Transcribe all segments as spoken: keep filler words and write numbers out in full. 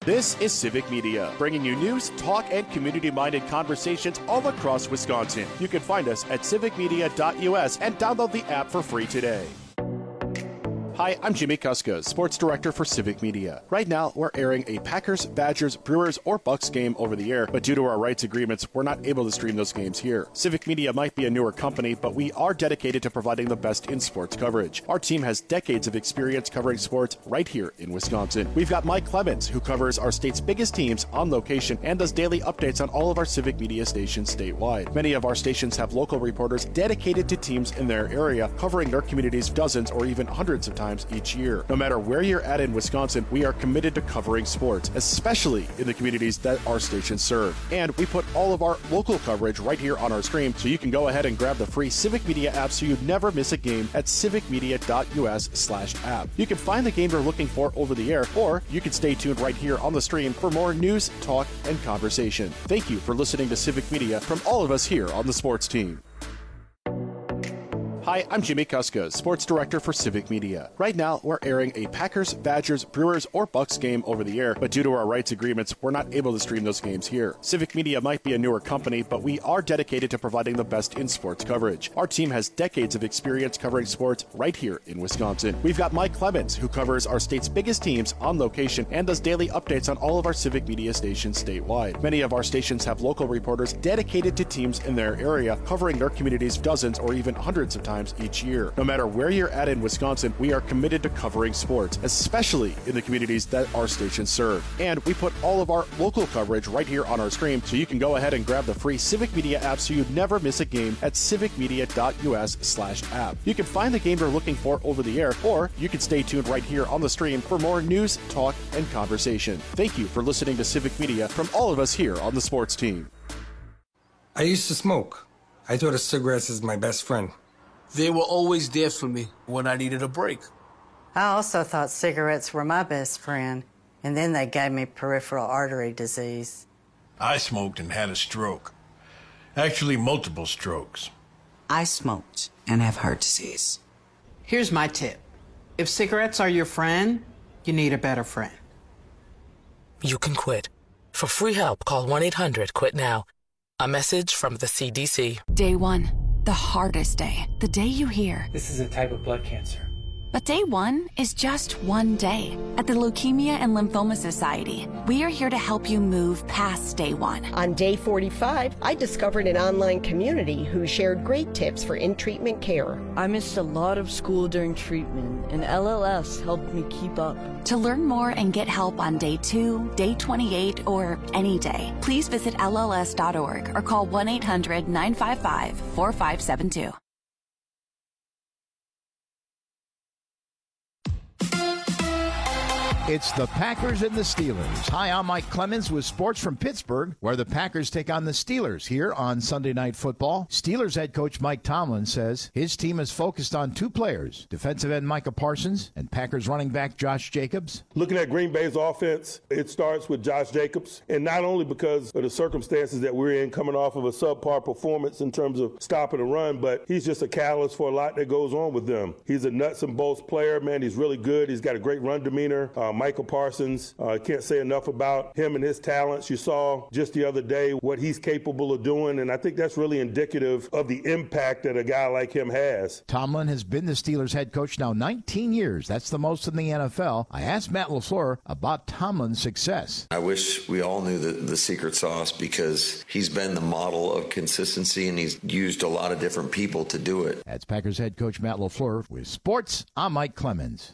This is Civic Media, bringing you news, talk, and community-minded conversations all across Wisconsin. You can find us at civic media dot U S and download the app for free today. Hi, I'm Jimmy Kuska, Sports Director for Civic Media. Right now, we're airing a Packers, Badgers, Brewers, or Bucks game over the air, but due to our rights agreements, we're not able to stream those games here. Civic Media might be a newer company, but we are dedicated to providing the best in sports coverage. Our team has decades of experience covering sports right here in Wisconsin. We've got Mike Clemens, who covers our state's biggest teams on location and does daily updates on all of our Civic Media stations statewide. Many of our stations have local reporters dedicated to teams in their area, covering their communities dozens or even hundreds of times each year. No matter where you're at in Wisconsin, we are committed to covering sports, especially in the communities that our stations serve. And we put all of our local coverage right here on our stream, so you can go ahead and grab the free Civic Media app so you never miss a game at civic media dot U S slash app. You can find the game you're looking for over the air, or you can stay tuned right here on the stream for more news, talk, and conversation. Thank you for listening to Civic Media from all of us here on the sports team. Hi, I'm Jimmy Kuska, Sports Director for Civic Media. Right now, we're airing a Packers, Badgers, Brewers, or Bucks game over the air, but due to our rights agreements, we're not able to stream those games here. Civic Media might be a newer company, but we are dedicated to providing the best in sports coverage. Our team has decades of experience covering sports right here in Wisconsin. We've got Mike Clemens, who covers our state's biggest teams on location and does daily updates on all of our Civic Media stations statewide. Many of our stations have local reporters dedicated to teams in their area, covering their communities dozens or even hundreds of times each year. No matter where you're at in Wisconsin, we are committed to covering sports, especially in the communities that our stations serve. And we put all of our local coverage right here on our stream, so you can go ahead and grab the free Civic Media app so you never miss a game at civic media dot U S slash app. You can find the game you're looking for over the air, or you can stay tuned right here on the stream for more news, talk, and conversation. Thank you for listening to Civic Media from all of us here on the sports team. I used to smoke. I thought of cigarettes as my best friend. They were always there for me when I needed a break. I also thought cigarettes were my best friend, and then they gave me peripheral artery disease. I smoked and had a stroke. Actually, multiple strokes. I smoked and have heart disease. Here's my tip. If cigarettes are your friend, you need a better friend. You can quit. For free help, call one eight hundred quit now. A message from the C D C. Day one. The hardest day. The day you hear, this is a type of blood cancer. But day one is just one day. At the Leukemia and Lymphoma Society, we are here to help you move past day one. On day forty-five, I discovered an online community who shared great tips for in-treatment care. I missed a lot of school during treatment, and L L S helped me keep up. To learn more and get help on day two, day twenty-eight, or any day, please visit L L S dot org or call one eight hundred nine five five four five seven two. It's the Packers and the Steelers. Hi, I'm Mike Clemens with sports from Pittsburgh, where the Packers take on the Steelers here on Sunday Night Football. Steelers head coach Mike Tomlin says his team is focused on two players, defensive end Micah Parsons and Packers running back Josh Jacobs. Looking at Green Bay's offense, it starts with Josh Jacobs, and not only because of the circumstances that we're in coming off of a subpar performance in terms of stopping the run, but he's just a catalyst for a lot that goes on with them. He's a nuts and bolts player, man. He's really good. He's got a great run demeanor. Um, Michael Parsons, I uh, can't say enough about him and his talents. You saw just the other day what he's capable of doing, and I think that's really indicative of the impact that a guy like him has. Tomlin has been the Steelers head coach now nineteen years. That's the most in the N F L. I asked Matt LaFleur about Tomlin's success. I wish we all knew the, the secret sauce, because he's been the model of consistency, and he's used a lot of different people to do it. That's Packers head coach Matt LaFleur. With sports, I'm Mike Clemens.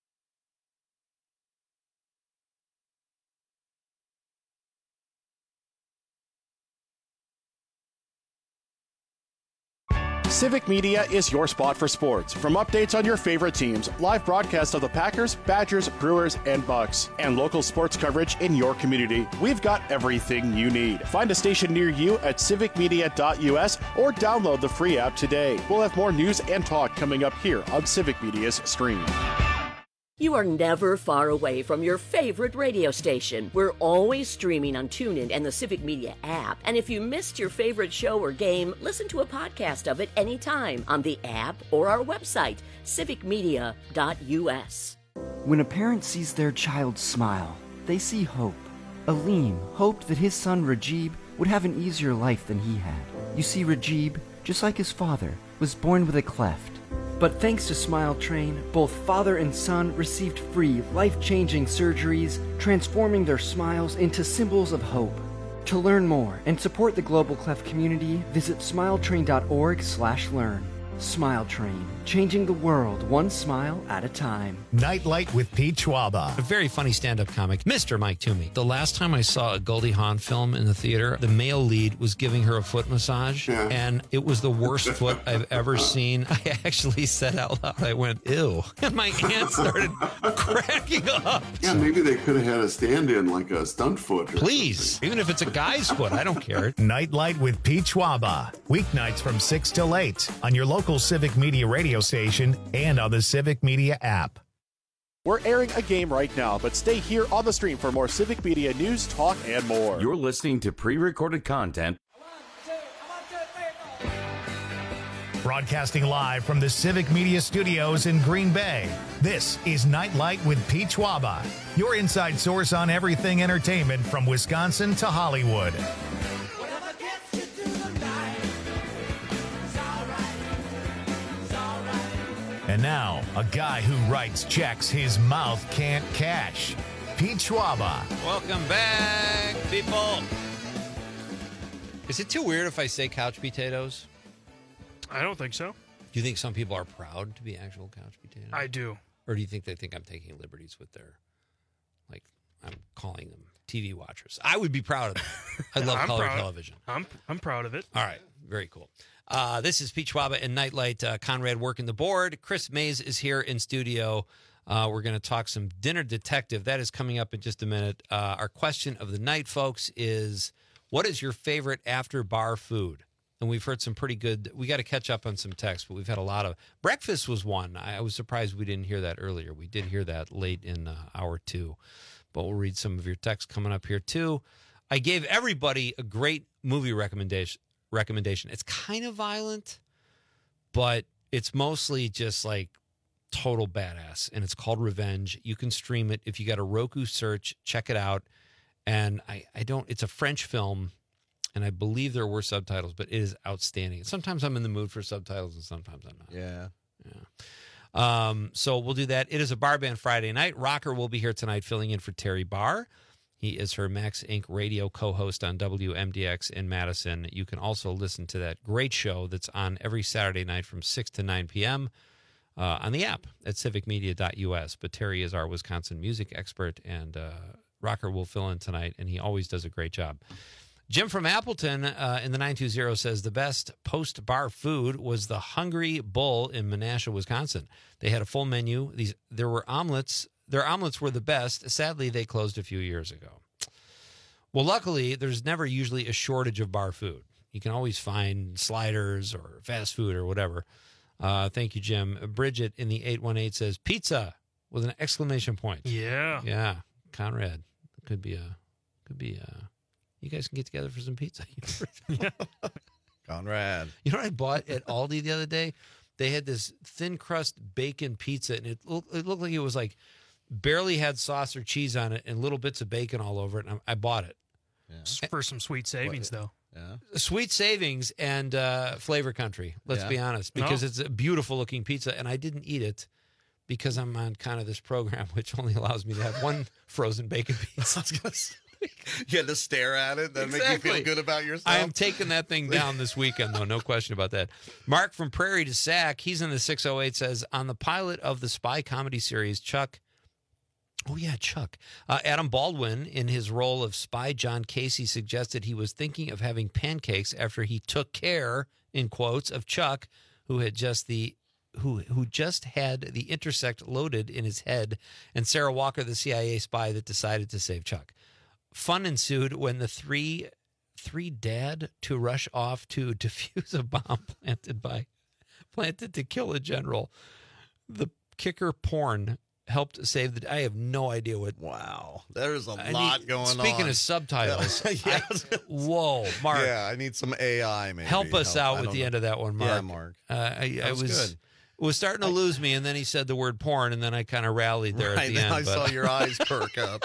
Civic Media is your spot for sports. From updates on your favorite teams, live broadcasts of the Packers, Badgers, Brewers, and Bucks, and local sports coverage in your community, we've got everything you need. Find a station near you at civic media dot U S or download the free app today. We'll have more news and talk coming up here on Civic Media's stream. You are never far away from your favorite radio station. We're always streaming on TuneIn and the Civic Media app. And if you missed your favorite show or game, listen to a podcast of it anytime on the app or our website, civic media dot U S. When a parent sees their child smile, they see hope. Aleem hoped that his son Rajib would have an easier life than he had. You see, Rajib, just like his father, was born with a cleft. But thanks to Smile Train, both father and son received free, life-changing surgeries, transforming their smiles into symbols of hope. To learn more and support the Global Cleft community, visit smiletrain.org slash learn. Smile Train, changing the world one smile at a time. Nightlight with Pete Schwaba. A very funny stand-up comic, Mister Mike Toomey. The last time I saw a Goldie Hawn film in the theater, the male lead was giving her a foot massage, yeah. and it was the worst foot I've ever seen. I actually said out loud, I went, ew, and my aunt started cracking up. Yeah, maybe they could have had a stand-in like a stunt foot. Please, something. Even if it's a guy's foot, I don't care. Nightlight with Pete Schwaba. Weeknights from six till eight on your local Civic Media radio station and on the Civic Media app. We're airing a game right now, but stay here on the stream for more Civic Media news, talk, and more. You're listening to pre-recorded content. Broadcasting live from the Civic Media Studios in Green Bay, this is Nightlight with Pete Schwaba, your inside source on everything entertainment from Wisconsin to Hollywood. And now, a guy who writes checks his mouth can't cash, Pete Schwaba. Welcome back, people. Is it too weird if I say couch potatoes? I don't think so. Do you think some people are proud to be actual couch potatoes? I do. Or do you think they think I'm taking liberties with their, like, I'm calling them T V watchers? I would be proud of them. I love I'm color proud. television. I'm I'm proud of it. All right. Very cool. Uh, this is Pete Schwaba and Nightlight. Uh, Conrad working the board. Chris Mays is here in studio. Uh, we're going to talk some Dinner Detective. That is coming up in just a minute. Uh, our question of the night, folks, is what is your favorite after-bar food? And we've heard some pretty good. We got to catch up on some texts, but we've had a lot of. Breakfast was one. I, I was surprised we didn't hear that earlier. We did hear that late in uh, hour two. But we'll read some of your texts coming up here, too. I gave everybody a great movie recommendation. recommendation. It's kind of violent, but it's mostly just like total badass, and it's called Revenge. You can stream it if you got a Roku search. Check it out. And I, I don't. It's a French film, and I believe there were subtitles, but it is outstanding. Sometimes I'm in the mood for subtitles, and sometimes I'm not. Yeah, yeah. Um. So we'll do that. It is a Bar Band Friday night. Rocker will be here tonight, filling in for Terry Barr. He is her Max Incorporated radio co-host on W M D X in Madison. You can also listen to that great show that's on every Saturday night from six to nine p.m. Uh, on the app at civic media dot u s. But Terry is our Wisconsin music expert, and uh, Rocker will fill in tonight, and he always does a great job. Jim from Appleton uh, in the nine two zero says the best post-bar food was the Hungry Bull in Menasha, Wisconsin. They had a full menu. These There were omelets. Their omelets were the best. Sadly, they closed a few years ago. Well, luckily, there's never usually a shortage of bar food. You can always find sliders or fast food or whatever. Uh, thank you, Jim. Bridget in the eight one eight says pizza with an exclamation point. Yeah. Yeah. Conrad. Could be a, could be a, you guys can get together for some pizza. Conrad. You know what I bought at Aldi the other day? They had this thin crust bacon pizza, and it looked, it looked like it was like, barely had sauce or cheese on it and little bits of bacon all over it. And I, I bought it. Yeah. For some sweet savings, what, though. Yeah. Sweet savings and uh, Flavor Country, let's yeah. be honest, because no. it's a beautiful looking pizza. And I didn't eat it because I'm on kind of this program, which only allows me to have one frozen bacon pizza. You had to stare at it. That exactly. make you feel good about yourself. I am taking that thing down this weekend, though. No question about that. Mark from Prairie du Sac, he's in the six oh eight, says, on the pilot of the spy comedy series, Chuck, Oh, yeah, Chuck. Uh, Adam Baldwin, in his role of spy John Casey, suggested he was thinking of having pancakes after he took care, in quotes, of Chuck, who had just the who who just had the intersect loaded in his head, and Sarah Walker, the C I A spy that decided to save Chuck. Fun ensued when the three three dad to rush off to defuse a bomb planted by planted to kill a general. The kicker porn helped save the. I have no idea what. Wow, there's a I lot need, going speaking on. Speaking of subtitles, yeah. I, whoa, Mark. Yeah, I need some A I. Maybe help us help. out with the know. end of that one, Mark. Yeah, Mark. Uh, I, I was good. was starting to lose me, and then he said the word porn, and then I kind of rallied there right, at the end. I but... saw your eyes perk up.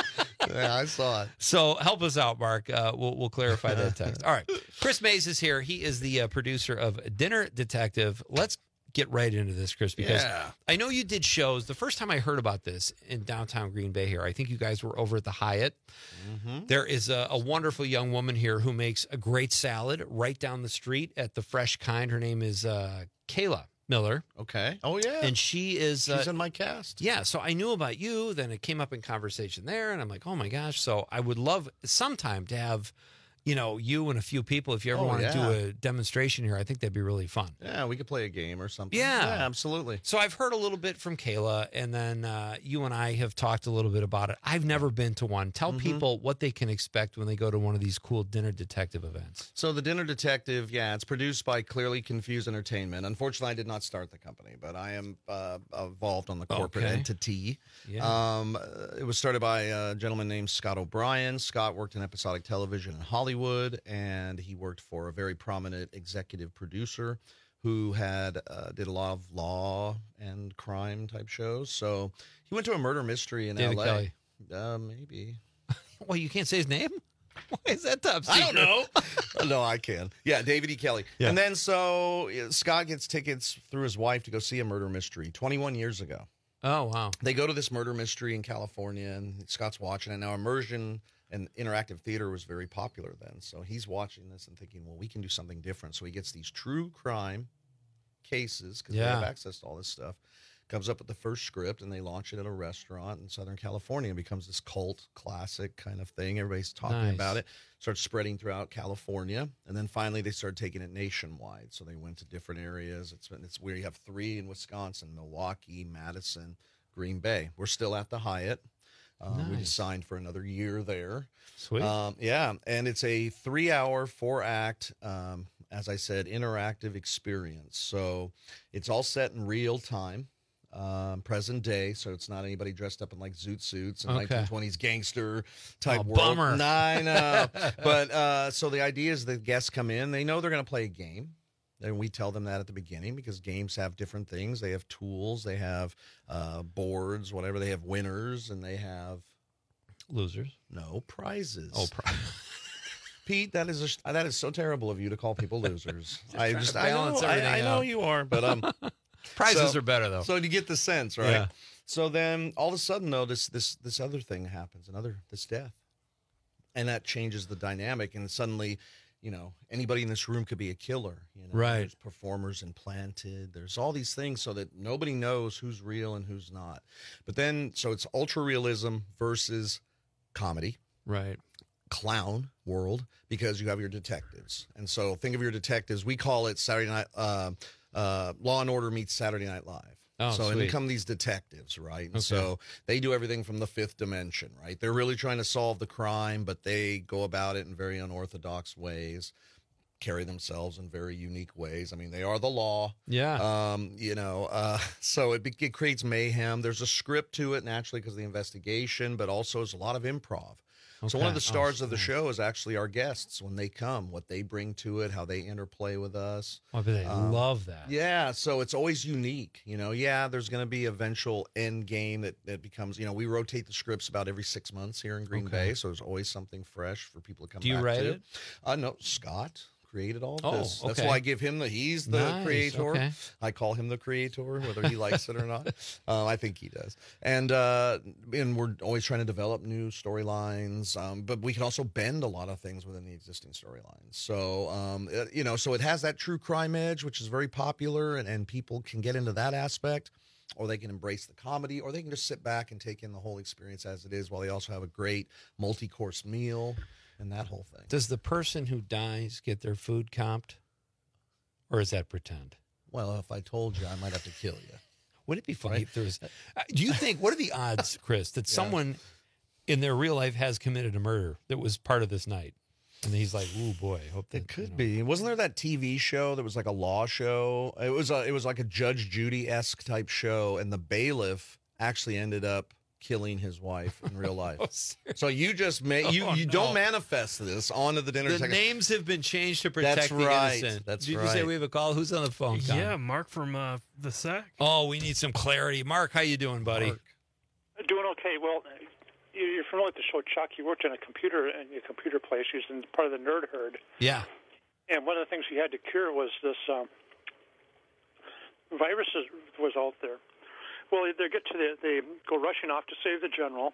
Yeah, I saw it. So help us out, Mark. Uh, we'll, we'll clarify that text. All right. Chris Mays is here. He is the uh, producer of Dinner Detective. Let's get right into this, Chris, because Yeah. I know you did shows. The first time I heard about this in downtown Green Bay here, I think you guys were over at the Hyatt. Mm-hmm. There is a, a wonderful young woman here who makes a great salad right down the street at the Fresh Kind. Her name is uh, Kayla Miller. Okay. Oh, yeah. And she is... She's uh, in my cast. Yeah, so I knew about you, then it came up in conversation there, and I'm like, oh my gosh. So I would love sometime to have, you know, you and a few people, if you ever Oh, want to yeah. do a demonstration here, I think that'd be really fun. Yeah, we could play a game or something. Yeah. Yeah, absolutely. So I've heard a little bit from Kayla, and then uh, you and I have talked a little bit about it. I've never been to one. Tell Mhm. people what they can expect when they go to one of these cool Dinner Detective events. So the Dinner Detective, yeah, it's produced by Clearly Confused Entertainment. Unfortunately, I did not start the company, but I am uh, involved on the corporate Okay. entity. Yeah. Um, uh, it was started by a gentleman named Scott O'Brien. Scott worked in episodic television in Hollywood, and he worked for a very prominent executive producer who had uh, did a lot of law and crime type shows. So he went to a murder mystery in David L A. Kelly. Uh, maybe. Well, you can't say his name? Why is that top I secret? don't know. No, I can. Yeah, David E. Kelly. Yeah. And then so uh, Scott gets tickets through his wife to go see a murder mystery twenty-one years ago. Oh, wow. They go to this murder mystery in California, and Scott's watching it. Now, immersion and interactive theater was very popular then. So he's watching this and thinking, well, we can do something different. So he gets these true crime cases because they have Yeah. access to all this stuff. Comes up with the first script, and they launch it at a restaurant in Southern California. It becomes this cult classic kind of thing. Everybody's talking Nice. about it. Starts spreading throughout California, and then finally they started taking it nationwide. So they went to different areas. It's it's where you have three in Wisconsin: Milwaukee, Madison, Green Bay. We're still at the Hyatt. Um, We Nice. just signed for another year there. Sweet. Um, yeah, and it's a three-hour, four-act, um, as I said, interactive experience. So it's all set in real time. Um, present day, so it's not anybody dressed up in like zoot suits and Okay. nineteen twenties gangster type Oh, world. bummer. Nah, I know. But uh, so the idea is the guests come in, they know they're going to play a game. And we tell them that at the beginning because games have different things. They have tools, they have uh, boards, whatever. They have winners, and they have Losers. no prizes. Oh, pri- Pete, that is a, that is so terrible of you to call people losers. I trying just to I know, balance I, everything I know out. you are, but um. Prizes So- are better, though. So you get the sense, right? Yeah. So then all of a sudden, though, this this this other thing happens, another this death, and that changes the dynamic. And suddenly, you know, anybody in this room could be a killer. You know, Right. There's performers implanted. There's all these things so that nobody knows who's real and who's not. But then, so it's ultra realism versus comedy. Right. Clown world because you have your detectives, and so think of your detectives. We call it Saturday Night uh, uh, Law and Order meets Saturday Night Live. Oh, so sweet. in come these detectives, right? And Okay. so they do everything from the fifth dimension, right? They're really trying to solve the crime, but they go about it in very unorthodox ways, carry themselves in very unique ways. I mean, they are the law. Yeah. Um, you know, uh, so it, be- it creates mayhem. There's a script to it, naturally, because of the investigation, but also there's a lot of improv. So one Okay. of the Oh, stars of the nice. show is actually our guests when they come, what they bring to it, how they interplay with us. Oh, but they Um, love that. Yeah, so it's always unique. You know, yeah, there's going to be eventual end game that, that becomes, you know, we rotate the scripts about every six months here in Green Okay. Bay, so there's always something fresh for people to come Do you back write to. it? Uh, no, Scott created all of Oh, this. That's okay. why I give him the, he's the Nice, creator. okay. I call him the creator, whether he likes it or not. Uh, I think he does. And uh, and we're always trying to develop new storylines, um, but we can also bend a lot of things within the existing storylines. So, um, it- you know, so it has that true crime edge, which is very popular, and, and people can get into that aspect, or they can embrace the comedy, or they can just sit back and take in the whole experience as it is, while they also have a great multi-course meal and that whole thing. Does the person who dies get their food comped? Or is that pretend? Well, if I told you, I might have to kill you. Would it be funny Right? if there was... Uh, do you think... What are the odds, Chris, that Yeah. someone in their real life has committed a murder that was part of this night? And he's like, ooh, boy, I hope that... It could be. Wasn't there that T V show that was like a law show? It was a, it was like a Judge Judy-esque type show, and the bailiff actually ended up killing his wife in real life. Oh, seriously? So you just ma- you Oh, you no. don't manifest this onto the dinner. The table. names have been changed to protect That's the right. innocent. That's Did you say right. we have a call? Who's on the phone, Tom? Yeah, Mark from uh, the S A C. Oh, we need some clarity. Mark, how you doing, buddy? Mark. Doing okay. Well, you- you're familiar with the show Chuck. He worked in a computer in a computer place. He was in part of the nerd herd. Yeah. And one of the things he had to cure was this um, virus is, was out there. Well, they get to the, they go rushing off to save the general.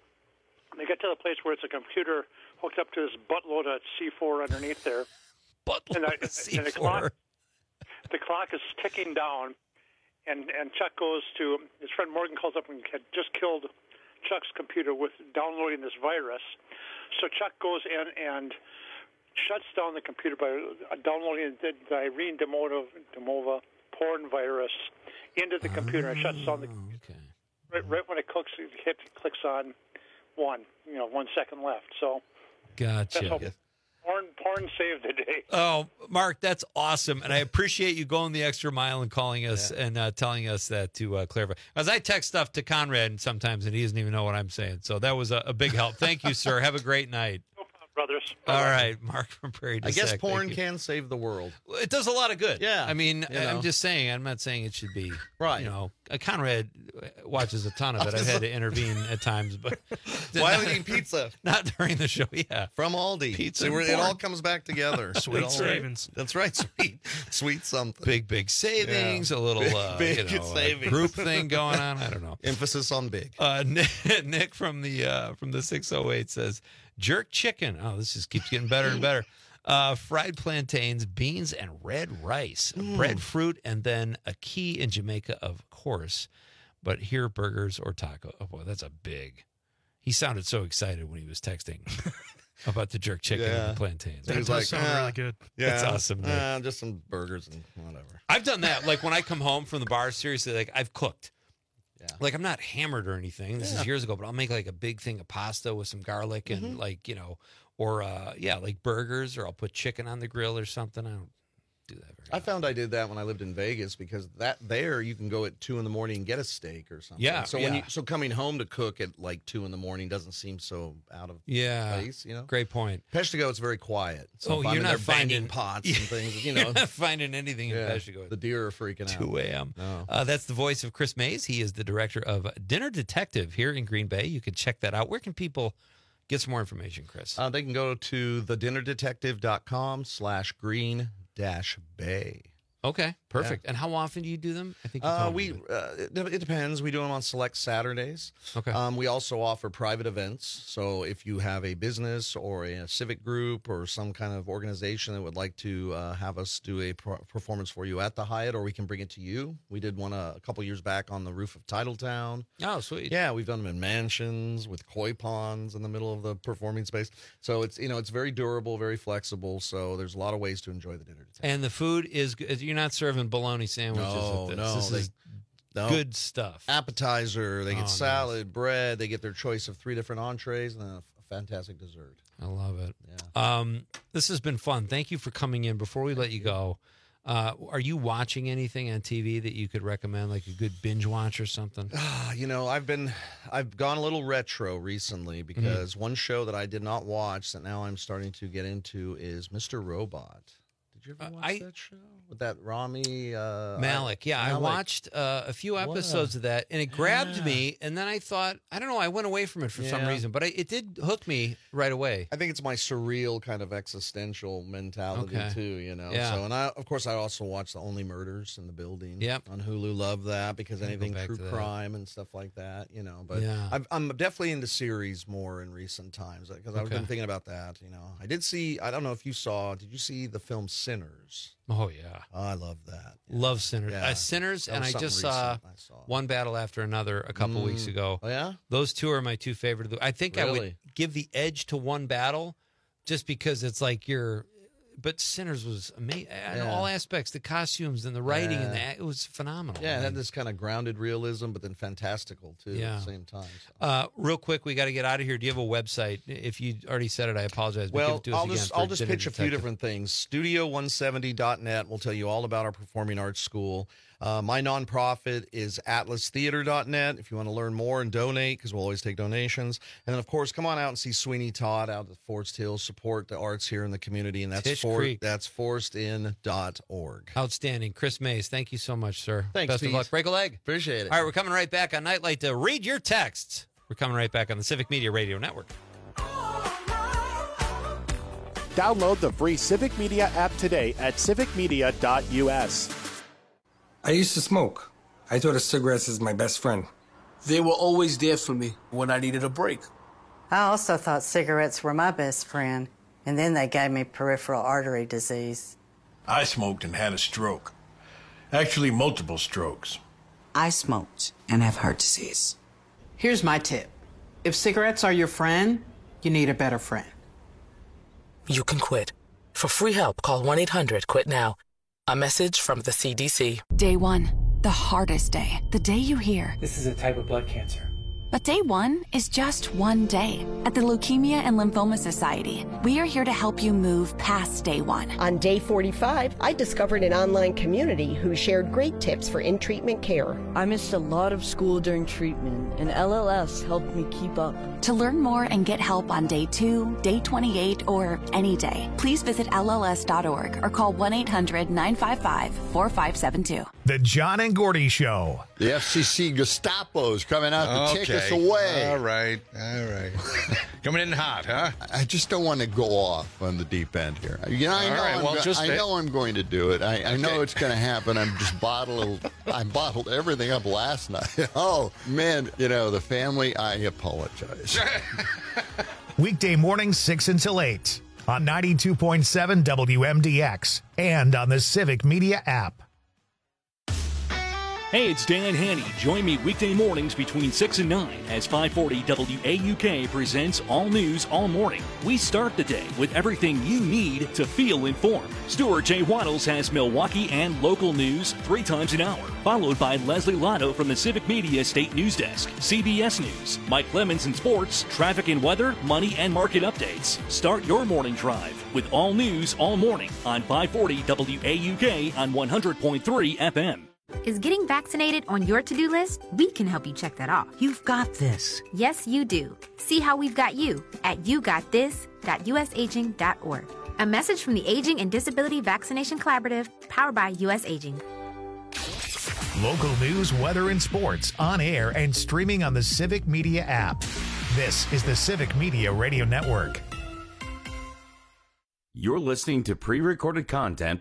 They get to the place where it's a computer hooked up to this buttload of C four underneath there. Buttload and, I, of C four. And the clock, the clock is ticking down, and, and Chuck goes to, his friend Morgan calls up and had just killed Chuck's computer with downloading this virus. So Chuck goes in and shuts down the computer by downloading the, the Irene Demova, Demova porn virus into the computer and shuts down the computer. Okay. Right, right when it clicks, it hit, clicks on one, you know, one second left. So Gotcha. that's how porn, porn saved the day. Oh, Mark, that's awesome. And I appreciate you going the extra mile and calling us Yeah. and uh, telling us that to uh, clarify. As I text stuff to Conrad sometimes, and he doesn't even know what I'm saying. So that was a, a big help. Thank you, sir. Have a great night. Brothers. All right, Mark from Prairie du I guess Sac, porn thank you. can save the world. It does a lot of good. Yeah. I mean, You know. I'm just saying, I'm not saying it should be. Right. You know, uh, Conrad watches a ton of it. I've had to intervene at times, but. Why are we eating pizza? Not during the show, yeah. From Aldi. Pizza See, and we're- it porn. all comes back together. Sweet It all- savings. That's right. Sweet. Sweet something. Big, big savings, Yeah. a little Big, uh, big you know, uh, savings. group thing going on. I don't know. Emphasis on big. Uh, Nick, Nick from the uh, from the six oh eight says, jerk chicken. Oh, this just keeps getting better and better. Uh, fried plantains, beans, and red rice. Mm. Breadfruit, and then a key in Jamaica, of course. But here, burgers or taco. Oh, boy, that's a big. He sounded so excited when he was texting about the jerk chicken and Yeah. the plantains. He was like, "Ah, good. Yeah, That's awesome, Nick. Uh, just some burgers and whatever. I've done that. Like when I come home from the bar, seriously, like I've cooked. Yeah. Like I'm not hammered or anything. This Yeah. is years ago, but I'll make like a big thing of pasta with some garlic and Mhm. like, you know, or uh yeah, like burgers, or I'll put chicken on the grill or something. I don't do that very I found I did that when I lived in Vegas because that there you can go at two in the morning and get a steak or something. Yeah, So when yeah. you so coming home to cook at like two in the morning doesn't seem so out of Yeah. place, you know. Great point. Peshtigo, it's very quiet. So Oh, if I'm you're in not there banging finding- pots and things, you know. You're not finding anything in Yeah, Peshtigo. The deer are freaking out. two a.m. No. Uh, that's the voice of Chris Mays. He is the director of Dinner Detective here in Green Bay. You can check that out. Where can people get some more information, Chris? Uh, they can go to the dinner detective dot com slash green dash bay. Okay, perfect. And how often do you do them? I think you Uh, told we me. uh, it, it depends. We do them on select Saturdays. Okay. Um, we also offer private events. So if you have a business or a civic group or some kind of organization that would like to uh, have us do a pro- performance for you at the Hyatt, or we can bring it to you. We did one uh, a couple years back on the roof of Titletown. Oh, sweet. Yeah, we've done them in mansions with koi ponds in the middle of the performing space. So it's you know it's very durable, very flexible. So there's a lot of ways to enjoy the dinner. Detective. And the food is good. You're not serving bologna sandwiches No, at this. no, this they- is No. good stuff. Appetizer, they Oh, get nice. salad, bread, they get their choice of three different entrees, and then a, f- a fantastic dessert. I love it. Yeah. Um, this has been fun. Thank you for coming in. Before we let you go, uh, are you watching anything on T V that you could recommend, like a good binge watch or something? Ah, you know, I've been, I've gone a little retro recently because one show that I did not watch that now I'm starting to get into is Mister Robot. Did you ever watch I- that show with that Rami uh, Malik. Yeah, I Malik? watched uh, a few What episodes a- of that, and it grabbed Yeah. me. And then I thought, I don't know, I went away from it for some Yeah. reason, but I, it did hook me right away. I think it's my surreal kind of existential mentality Okay. too, you know. Yeah. So, and I, of course, I also watch the Only Murders in the Building. Yep. On Hulu, love that because Gotta go anything back true to that. crime and stuff like that, you know. But Yeah. I've, I'm definitely into series more in recent times because I've Okay. been thinking about that. You know, I did see. I don't know if you saw. Did you see the film Sinners? Oh yeah, I love that. love Sinners. Yeah. Uh, Sinners, That and was I just something saw, recent I saw. One Battle After Another a couple weeks Mm. ago. Oh yeah. Those two are my two favorite. I think I would Really? give the edge to One Battle, just because it's like you're. But Sinners was amazing in Yeah. all aspects. The costumes and the writing and the Yeah. act- it was phenomenal. Yeah, I it had mean, this kind of grounded realism, but then fantastical too Yeah. at the same time. so. Uh, real quick, we got to get out of here. Do you have a website? If you already said it, I apologize. But give Well, it to us I'll again just for I'll just Dinner pitch a few Detective. different things. studio one seventy dot net will tell you all about our performing arts school. Uh, my nonprofit is atlas theater dot net if you want to learn more and donate, because we'll always take donations. And then, of course, come on out and see Sweeney Todd out at Forest Hills. Support the arts here in the community, and that's Tish for, Creek. that's forest in dot org. Outstanding. Chris Mays, thank you so much, sir. Thanks, Best Pete. of luck. Break a leg. Appreciate it. All right, we're coming right back on Nightlight to read your texts. We're coming right back on the Civic Media Radio Network. Download the free Civic Media app today at civic media dot u s. I used to smoke. I thought of cigarettes as my best friend. They were always there for me when I needed a break. I also thought cigarettes were my best friend, and then they gave me peripheral artery disease. I smoked and had a stroke. Actually, multiple strokes. I smoked and have heart disease. Here's my tip. If cigarettes are your friend, you need a better friend. You can quit. For free help, call one eight hundred quit now. A message from the C D C. Day one, the hardest day. The day you hear, this is a type of blood cancer. But day one is just one day. At the Leukemia and Lymphoma Society, we are here to help you move past day one. On day forty-five, I discovered an online community who shared great tips for in-treatment care. I missed a lot of school during treatment, and L L S helped me keep up. To learn more and get help on day two, day twenty-eight, or any day, please visit L L S dot org or call one eight hundred nine five five four five seven two. The John and Gordy Show. The F C C Gestapo's coming out to okay. take us away. All right, all right. Coming in hot, huh? I just don't want to go off on the deep end here. You know, I know, right, I'm, well, go- just I know I'm going to do it. I, I Okay. know it's going to happen. I'm just bottled. I bottled everything up last night. Oh man, you know the family. I apologize. Weekday mornings, six until eight on ninety-two point seven W M D X and on the Civic Media app. Hey, it's Dan Haney. Join me weekday mornings between six and nine as five forty W A U K presents All News All Morning. We start the day with everything you need to feel informed. Stuart J. Waddles has Milwaukee and local news three times an hour, followed by Leslie Lotto from the Civic Media State News Desk, C B S News, Mike Clemens in sports, traffic and weather, money and market updates. Start your morning drive with All News All Morning on five forty W A U K on one hundred point three F M. Is getting vaccinated on your to-do list? We can help you check that off. You've got this. Yes, you do. See how we've got you at you got this dot u s aging dot org. A message from the Aging and Disability Vaccination Collaborative, powered by U S Aging. Local news, weather, and sports on air and streaming on the Civic Media app. This is the Civic Media Radio Network. You're listening to pre-recorded content.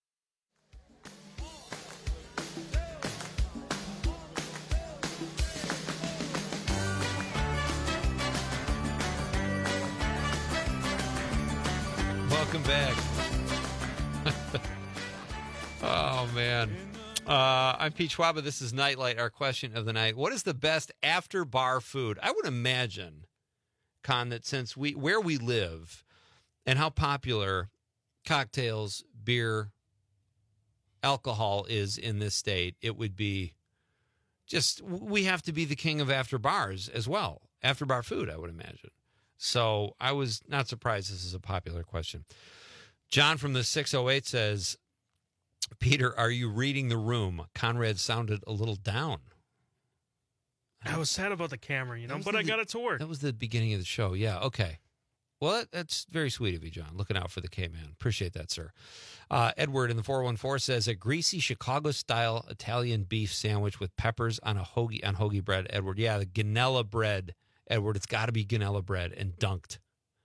Welcome back. Oh, man. Uh, I'm Pete Schwaba. This is Nightlight, our question of the night. What is the best after-bar food? I would imagine, Con, that since we where we live and how popular cocktails, beer, alcohol is in this state, it would be just, we have to be the king of after-bars as well. After-bar food, I would imagine. So I was not surprised this is a popular question. John from the six oh eight says, Peter, are you reading the room? Conrad sounded a little down. I was sad about the camera, you know, but the, I got it to work. That was the beginning of the show. Yeah, okay. Well, that, that's very sweet of you, John. Looking out for the K-Man. Appreciate that, sir. Uh, Edward in the four one four says, a greasy Chicago-style Italian beef sandwich with peppers on a hoagie on hoagie bread. Edward, yeah, the Ganella bread. Edward, it's got to be Ganella bread and dunked.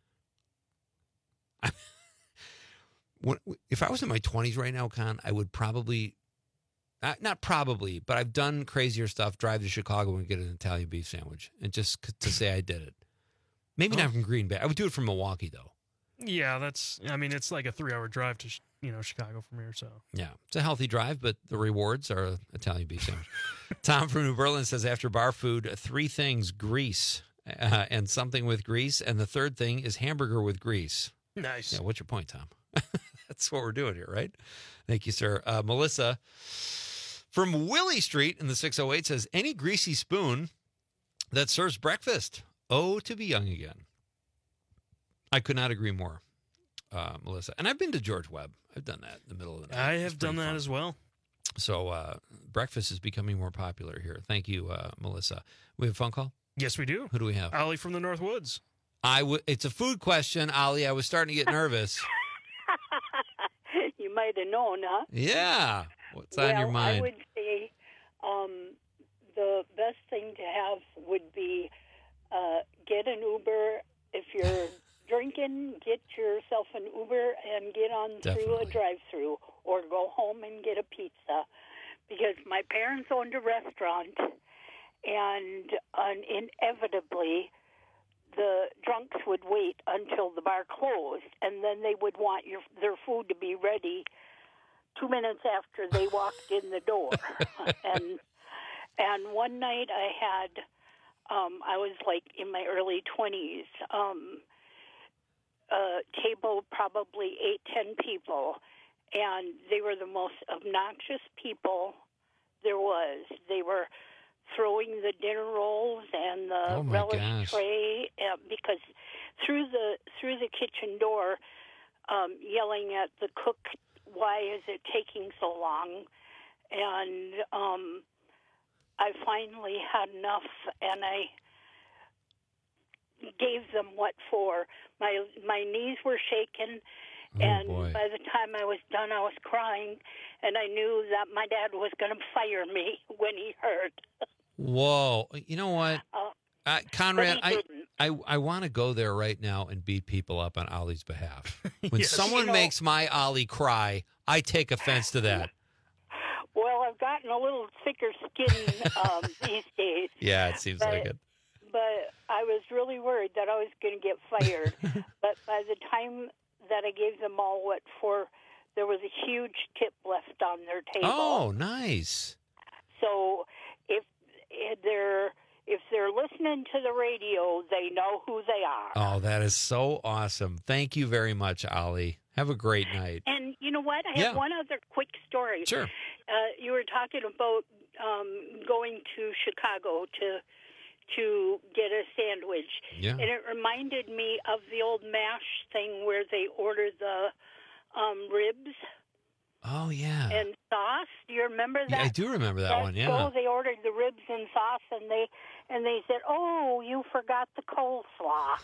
When, if I was in my twenties right now, Con, I would probably, not, not probably, but I've done crazier stuff, drive to Chicago and get an Italian beef sandwich, and just c- to say I did it. Maybe oh. not from Green Bay. I would do it from Milwaukee, though. Yeah, that's, I mean, it's like a three-hour drive to, you know, Chicago from here, so. Yeah, it's a healthy drive, but the rewards are an Italian beef sandwich. Tom from New Berlin says, after bar food, three things, grease uh, and something with grease, and the third thing is hamburger with grease. Nice. Yeah, what's your point, Tom? That's what we're doing here, right? Thank you, sir. Uh, Melissa from Willie Street in the six oh eight says, any greasy spoon that serves breakfast. Oh, to be young again. I could not agree more, uh, Melissa. And I've been to George Webb. I've done that in the middle of the night. I have done that fun. as well. So uh, breakfast is becoming more popular here. Thank you, uh, Melissa. We have a phone call? Yes, we do. Who do we have? Ollie from the North Woods. I w- it's a food question, Ollie. I was starting to get nervous. You might have known, huh? Yeah. What's well, on your mind? I would say um, the best thing to have would be uh, get an Uber. If you're drinking, get yourself an Uber and get on Definitely. through a drive-through, or go home and get a pizza. Because my parents owned a restaurant, and uh, inevitably the drunks would wait until the bar closed, and then they would want your, their food to be ready two minutes after they walked in the door. and and one night I had, um, I was like in my early twenties, um, a table probably eight, ten people, and they were the most obnoxious people there was. They were throwing the dinner rolls and the Oh, my relish gosh. tray uh, because through the through the kitchen door, um, yelling at the cook, "Why is it taking so long?" And um, I finally had enough, and I gave them what for. My my knees were shaking. Oh, And boy. by the time I was done, I was crying, and I knew that my dad was going to fire me when he heard. Whoa. You know what? Uh, Uh, Conrad, but he I, didn't. I I want to go there right now and beat people up on Ollie's behalf. When Yes. someone You know- makes my Ollie cry, I take offense to that. Well, I've gotten a little thicker skin um, these days. Yeah, it seems but, like it. But I was really worried that I was going to get fired. But by the time that I gave them all what for, there was a huge tip left on their table. Oh, nice. So if, if they're if they're listening to the radio, they know who they are. Oh, that is so awesome. Thank you very much, Ollie. Have a great night. And you know what? I Yeah. have one other quick story. Sure. Uh, you were talking about um, going to Chicago to to get a sandwich. Yeah. And it reminded me of the old MASH thing where they order the um, ribs Oh, yeah. and sauce. Do you remember that? Yeah, I do remember that one, yeah. So they ordered the ribs and sauce, and they and they said, "Oh, you forgot the coleslaw."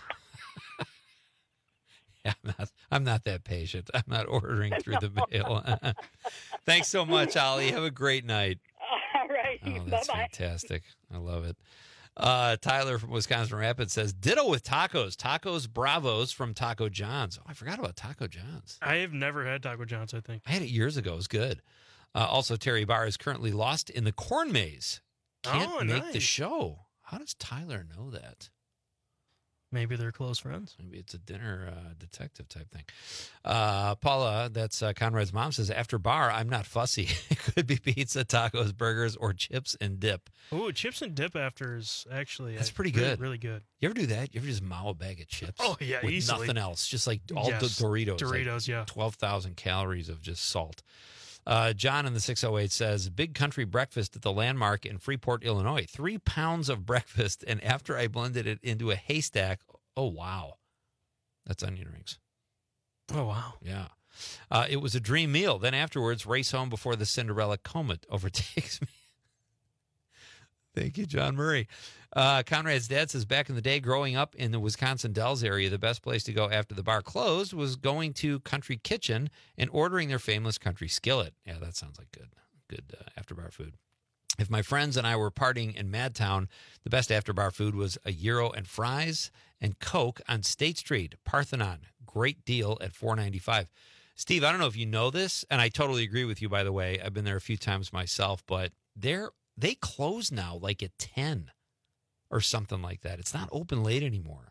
Yeah, I'm not, I'm not that patient. I'm not ordering through the mail. Thanks so much, Ollie. Have a great night. All right. Oh, that's Bye-bye. fantastic. I love it. Uh, Tyler from Wisconsin Rapids says, ditto with tacos. Tacos Bravos from Taco John's. Oh, I forgot about Taco John's. I have never had Taco John's, I think. I had it years ago. It was good. Uh, also, Terry Barr is currently lost in the corn maze. Can't Oh, make the nice. show. How does Tyler know that? Maybe they're close friends. Maybe it's a dinner uh, detective type thing. Uh, Paula, that's uh, Conrad's mom, says, after bar, I'm not fussy. It could be pizza, tacos, burgers, or chips and dip. Ooh, chips and dip after is actually That's uh, pretty really- good. Really good. You ever do that? You ever just mow a bag of chips? Oh, yeah, with easily. nothing else, just like all Yes, the Doritos. Doritos, yeah. twelve thousand calories of just salt. Uh, John in the six oh eight says, big country breakfast at the Landmark in Freeport, Illinois. Three pounds of breakfast, and after I blended it into a haystack, oh, wow. That's onion rings. Oh, wow. Yeah. Uh, it was a dream meal. Then afterwards, race home before the Cinderella comet overtakes me. Thank you, John Murray. Uh, Conrad's dad says, back in the day, growing up in the Wisconsin Dells area, the best place to go after the bar closed was going to Country Kitchen and ordering their famous country skillet. Yeah, that sounds like good, good uh, after-bar food. If my friends and I were partying in Madtown, the best after-bar food was a gyro and fries and Coke on State Street, Parthenon. Great deal at four ninety-five. Steve, I don't know if you know this, and I totally agree with you, by the way. I've been there a few times myself, but they're they close now like at ten or something like that. It's not open late anymore.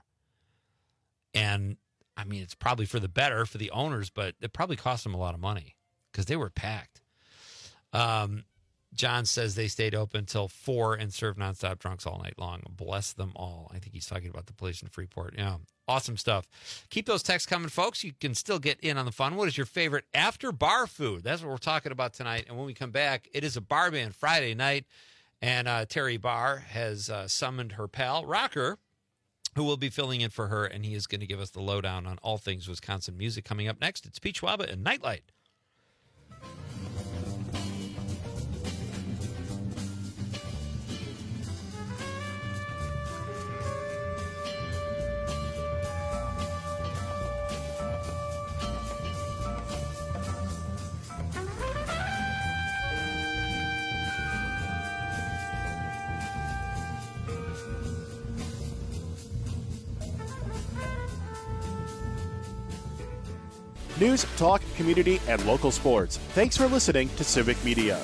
And, I mean, it's probably for the better for the owners, but it probably cost them a lot of money because they were packed. Um, John says they stayed open until four and served nonstop drunks all night long. Bless them all. I think he's talking about the place in Freeport. Yeah, awesome stuff. Keep those texts coming, folks. You can still get in on the fun. What is your favorite after-bar food? That's what we're talking about tonight. And when we come back, it is a bar band Friday night. And uh, Terry Barr has uh, summoned her pal, Rocker, who will be filling in for her. And he is going to give us the lowdown on all things Wisconsin music. Coming up next, it's Pete Schwaba and Nightlight. news, talk, community, and local sports. Thanks for listening to Civic Media.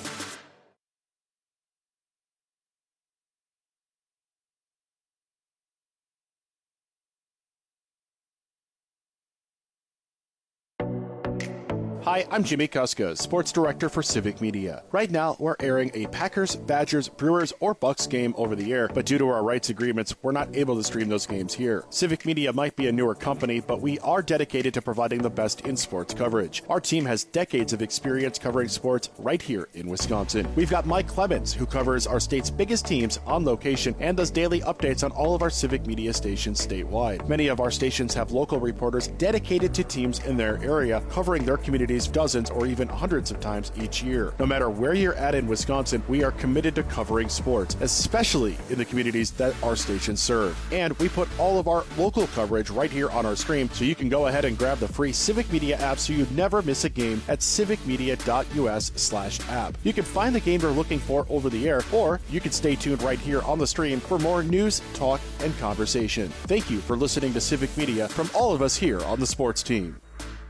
Hi, I'm Jimmy Kuska, Sports Director for Civic Media. Right now, we're airing a Packers, Badgers, Brewers, or Bucks game over the air, but due to our rights agreements, we're not able to stream those games here. Civic Media might be a newer company, but we are dedicated to providing the best in sports coverage. Our team has decades of experience covering sports right here in Wisconsin. We've got Mike Clemens, who covers our state's biggest teams on location and does daily updates on all of our Civic Media stations statewide. Many of our stations have local reporters dedicated to teams in their area, covering their communities dozens or even hundreds of times each year. No matter where you're at in Wisconsin, we are committed to covering sports, especially in the communities that our stations serve. And we put all of our local coverage right here on our stream, so you can go ahead and grab the free Civic Media app so you never miss a game at civicmedia.us slash app. You can find the game you're looking for over the air, or you can stay tuned right here on the stream for more news, talk, and conversation. Thank you for listening to Civic Media from all of us here on the sports team.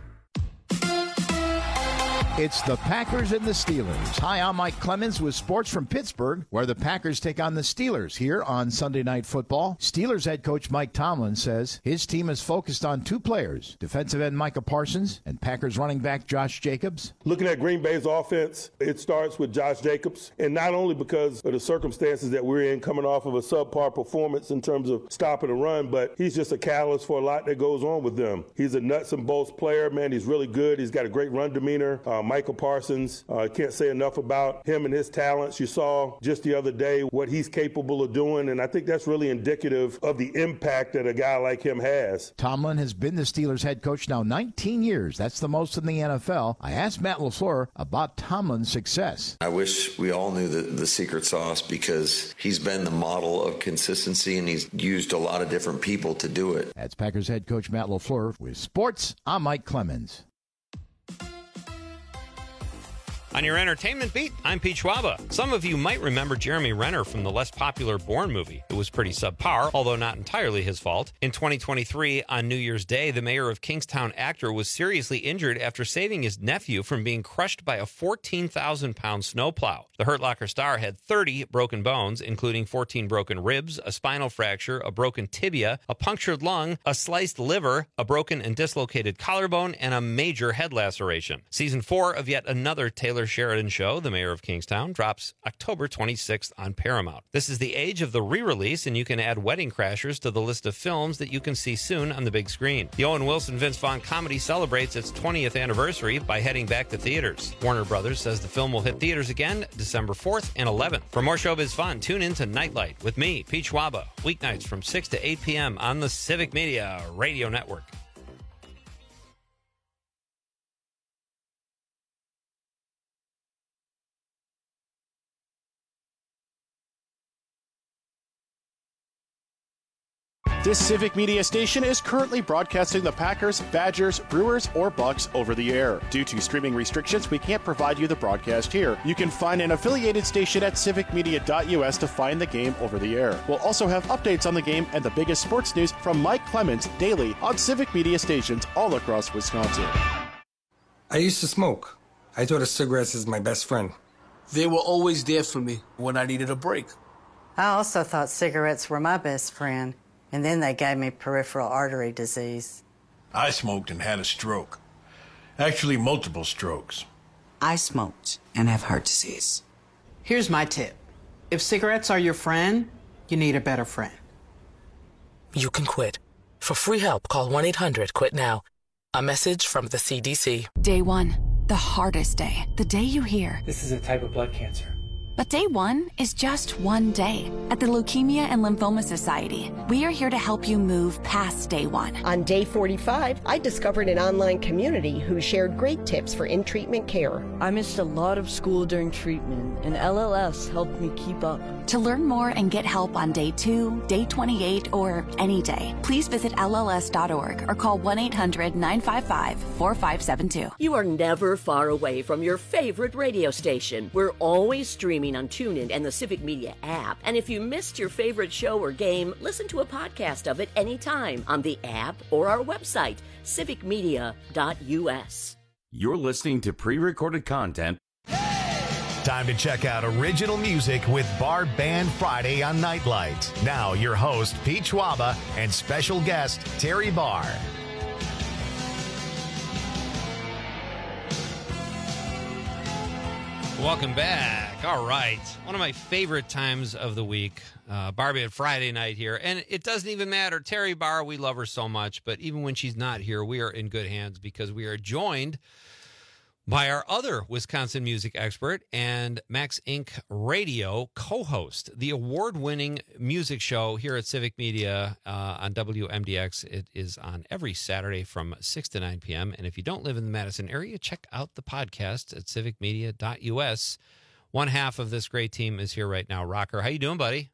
It's the Packers and the Steelers. Hi, I'm Mike Clemens with sports from Pittsburgh, where the Packers take on the Steelers here on Sunday Night Football. Steelers head coach Mike Tomlin says his team is focused on two players, defensive end Micah Parsons and Packers running back Josh Jacobs. Looking at Green Bay's offense, it starts with Josh Jacobs, and not only because of the circumstances that we're in coming off of a subpar performance in terms of stopping the run, but he's just a catalyst for a lot that goes on with them. He's a nuts and bolts player, man. He's really good. He's got a great run demeanor. Um, Michael Parsons, I uh, can't say enough about him and his talents. You saw just the other day what he's capable of doing, and I think that's really indicative of the impact that a guy like him has. Tomlin has been the Steelers head coach now nineteen years. That's the most in the N F L. I asked Matt LaFleur about Tomlin's success. I wish we all knew the, the secret sauce, because he's been the model of consistency, and he's used a lot of different people to do it. That's Packers head coach Matt LaFleur. With sports, I'm Mike Clemens. On your entertainment beat, I'm Pete Schwaba. Some of you might remember Jeremy Renner from the less popular Bourne movie. It was pretty subpar, although not entirely his fault. In twenty twenty-three, on New Year's Day, the mayor of Kingstown actor was seriously injured after saving his nephew from being crushed by a fourteen thousand pound snowplow. The Hurt Locker star had thirty broken bones, including fourteen broken ribs, a spinal fracture, a broken tibia, a punctured lung, a sliced liver, a broken and dislocated collarbone, and a major head laceration. Season four of yet another Taylor Sheridan show, The Mayor of Kingstown, drops October twenty-sixth on Paramount. This is the age of the re-release, and you can add Wedding Crashers to the list of films that you can see soon on the big screen. The Owen Wilson Vince Vaughn comedy celebrates its twentieth anniversary by heading back to theaters. Warner Brothers says the film will hit theaters again December fourth and eleventh. For more showbiz fun, tune in to Nightlight with me, Pete Schwaba, weeknights from six to eight p.m. on the Civic Media Radio Network. This Civic Media station is currently broadcasting the Packers, Badgers, Brewers, or Bucks over the air. Due to streaming restrictions, we can't provide you the broadcast here. You can find an affiliated station at civic media dot u s to find the game over the air. We'll also have updates on the game and the biggest sports news from Mike Clemens daily on Civic Media stations all across Wisconsin. I used to smoke. I thought of cigarettes as my best friend. They were always there for me when I needed a break. I also thought cigarettes were my best friend. And then they gave me peripheral artery disease. I smoked and had a stroke. Actually, multiple strokes. I smoked and have heart disease. Here's my tip. If cigarettes are your friend, you need a better friend. You can quit. For free help, call one eight hundred quit now. A message from the C D C. Day one, the hardest day. The day you hear, this is a type of blood cancer. But day one is just one day. At the Leukemia and Lymphoma Society, we are here to help you move past day one. On day forty-five, I discovered an online community who shared great tips for in-treatment care. I missed a lot of school during treatment, and L L S helped me keep up. To learn more and get help on day two, day twenty-eight, or any day, please visit L L S dot org or call one eight hundred nine five five four five seven two. You are never far away from your favorite radio station. We're always streaming streaming on TuneIn and the Civic Media app. And if you missed your favorite show or game, listen to a podcast of it anytime on the app or our website, civic media dot u s. You're listening to pre-recorded content. Time to check out original music with Bar Band Friday on Nightlight. Now, your host, Pete Schwaba, and special guest, Terry Barr. Welcome back. All right. One of my favorite times of the week, uh, Bar Band Friday night here. And it doesn't even matter. Terry Barr, we love her so much. But even when she's not here, we are in good hands because we are joined by our other Wisconsin music expert and Max Incorporated Radio co-host, the award-winning music show here at Civic Media uh, on W M D X. It is on every Saturday from six to nine p.m. And if you don't live in the Madison area, check out the podcast at civic media dot u s. One half of this great team is here right now. Rocker, how you doing, buddy?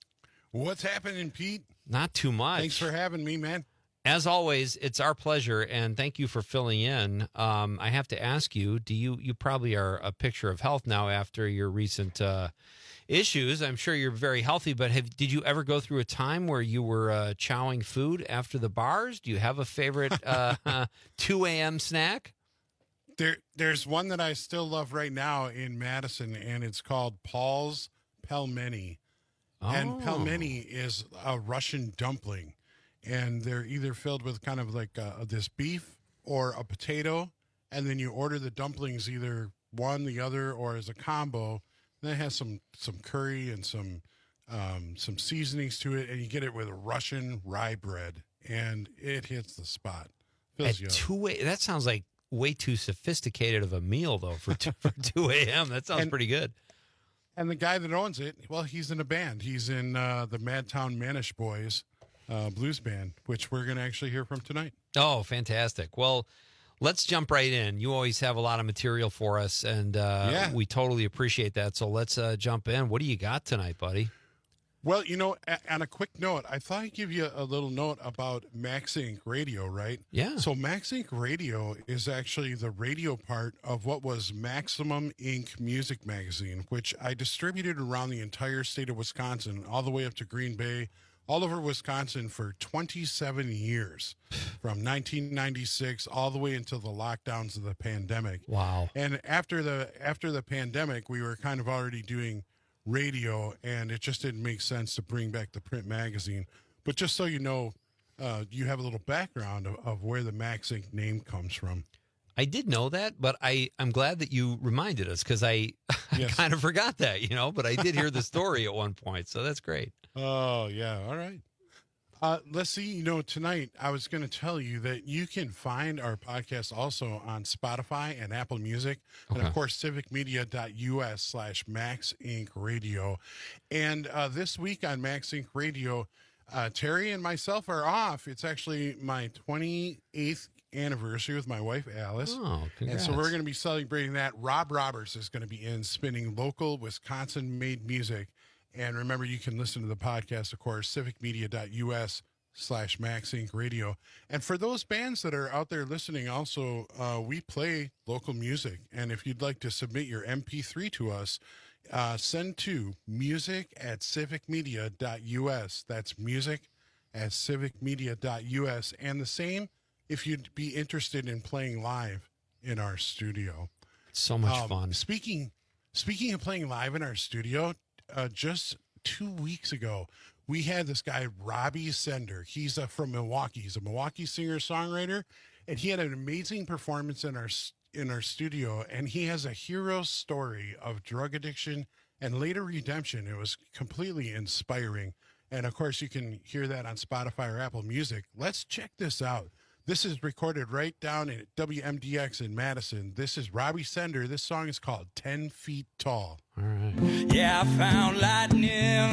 What's happening, Pete? Not too much. Thanks for having me, man. As always, it's our pleasure, and thank you for filling in. Um, I have to ask you, do you you probably are a picture of health now after your recent uh, issues. I'm sure you're very healthy, but have, did you ever go through a time where you were uh, chowing food after the bars? Do you have a favorite uh, two a.m. snack? There, There's one that I still love right now in Madison, and it's called Paul's Pelmeni. Oh. And pelmeni is a Russian dumpling. And they're either filled with kind of like uh, this beef or a potato, and then you order the dumplings either one, the other, or as a combo. And it has some some curry and some um, some seasonings to it, and you get it with a Russian rye bread, and it hits the spot. Fills At two a, that sounds like way too sophisticated of a meal, though, for two, for two a.m. That sounds and, pretty good. And the guy that owns it, well, he's in a band. He's in uh, the Madtown Manish Boys. Uh, blues band, which we're going to actually hear from tonight. Oh, fantastic. Well, let's jump right in. You always have a lot of material for us, and uh, yeah. we totally appreciate that. So let's uh, jump in. What do you got tonight, buddy? Well, you know, a- on a quick note, I thought I'd give you a little note about Max Incorporated Radio, right? Yeah. So Max Incorporated Radio is actually the radio part of what was Maximum Incorporated Music Magazine, which I distributed around the entire state of Wisconsin, all the way up to Green Bay, all over Wisconsin for twenty-seven years, from nineteen ninety-six all the way until the lockdowns of the pandemic. Wow. And after the after the pandemic, we were kind of already doing radio, and it just didn't make sense to bring back the print magazine. But just so you know, uh, you have a little background of, of where the Max Incorporated name comes from. I did know that, but I, I'm glad that you reminded us because I, yes. I kind of forgot that, you know, but I did hear the story at one point, so that's great. Oh, yeah. All right. Uh, let's see. You know, tonight I was going to tell you that you can find our podcast also on Spotify and Apple Music. Okay. And, of course, civic media dot u s slash Max Incorporated Radio. And uh, this week on Max Incorporated Radio, uh, Terry and myself are off. It's actually my twenty-eighth anniversary with my wife, Alice. Oh, congrats. And so we're going to be celebrating that. Rob Roberts is going to be in spinning local Wisconsin-made music. And remember, you can listen to the podcast, of course, civic media dot u s slash Max Incorporated Radio. And for those bands that are out there listening, also, uh, we play local music. And if you'd like to submit your M P three to us, uh, send to music at civic media dot u s. That's music at civic media dot u s. And the same if you'd be interested in playing live in our studio. So much um, fun. Speaking, speaking of playing live in our studio, Uh, just two weeks ago, we had this guy, Robbie Sender. He's uh, from Milwaukee. He's a Milwaukee singer-songwriter, and he had an amazing performance in our in our studio, and he has a hero story of drug addiction and later redemption. It was completely inspiring, and, of course, you can hear that on Spotify or Apple Music. Let's check this out. This is recorded right down at W M D X in Madison. This is Robbie Sender. This song is called ten feet Tall. All right. Yeah, I found lightning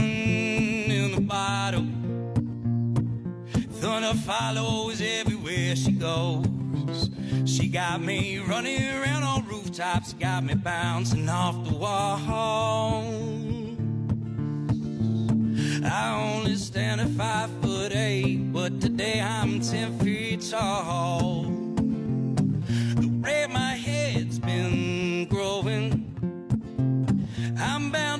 in the bottle. Thunder follows everywhere she goes. She got me running around on rooftops, got me bouncing off the wall. I only stand at five foot eight, but today I'm ten feet tall. The way my head's been growing, I'm bound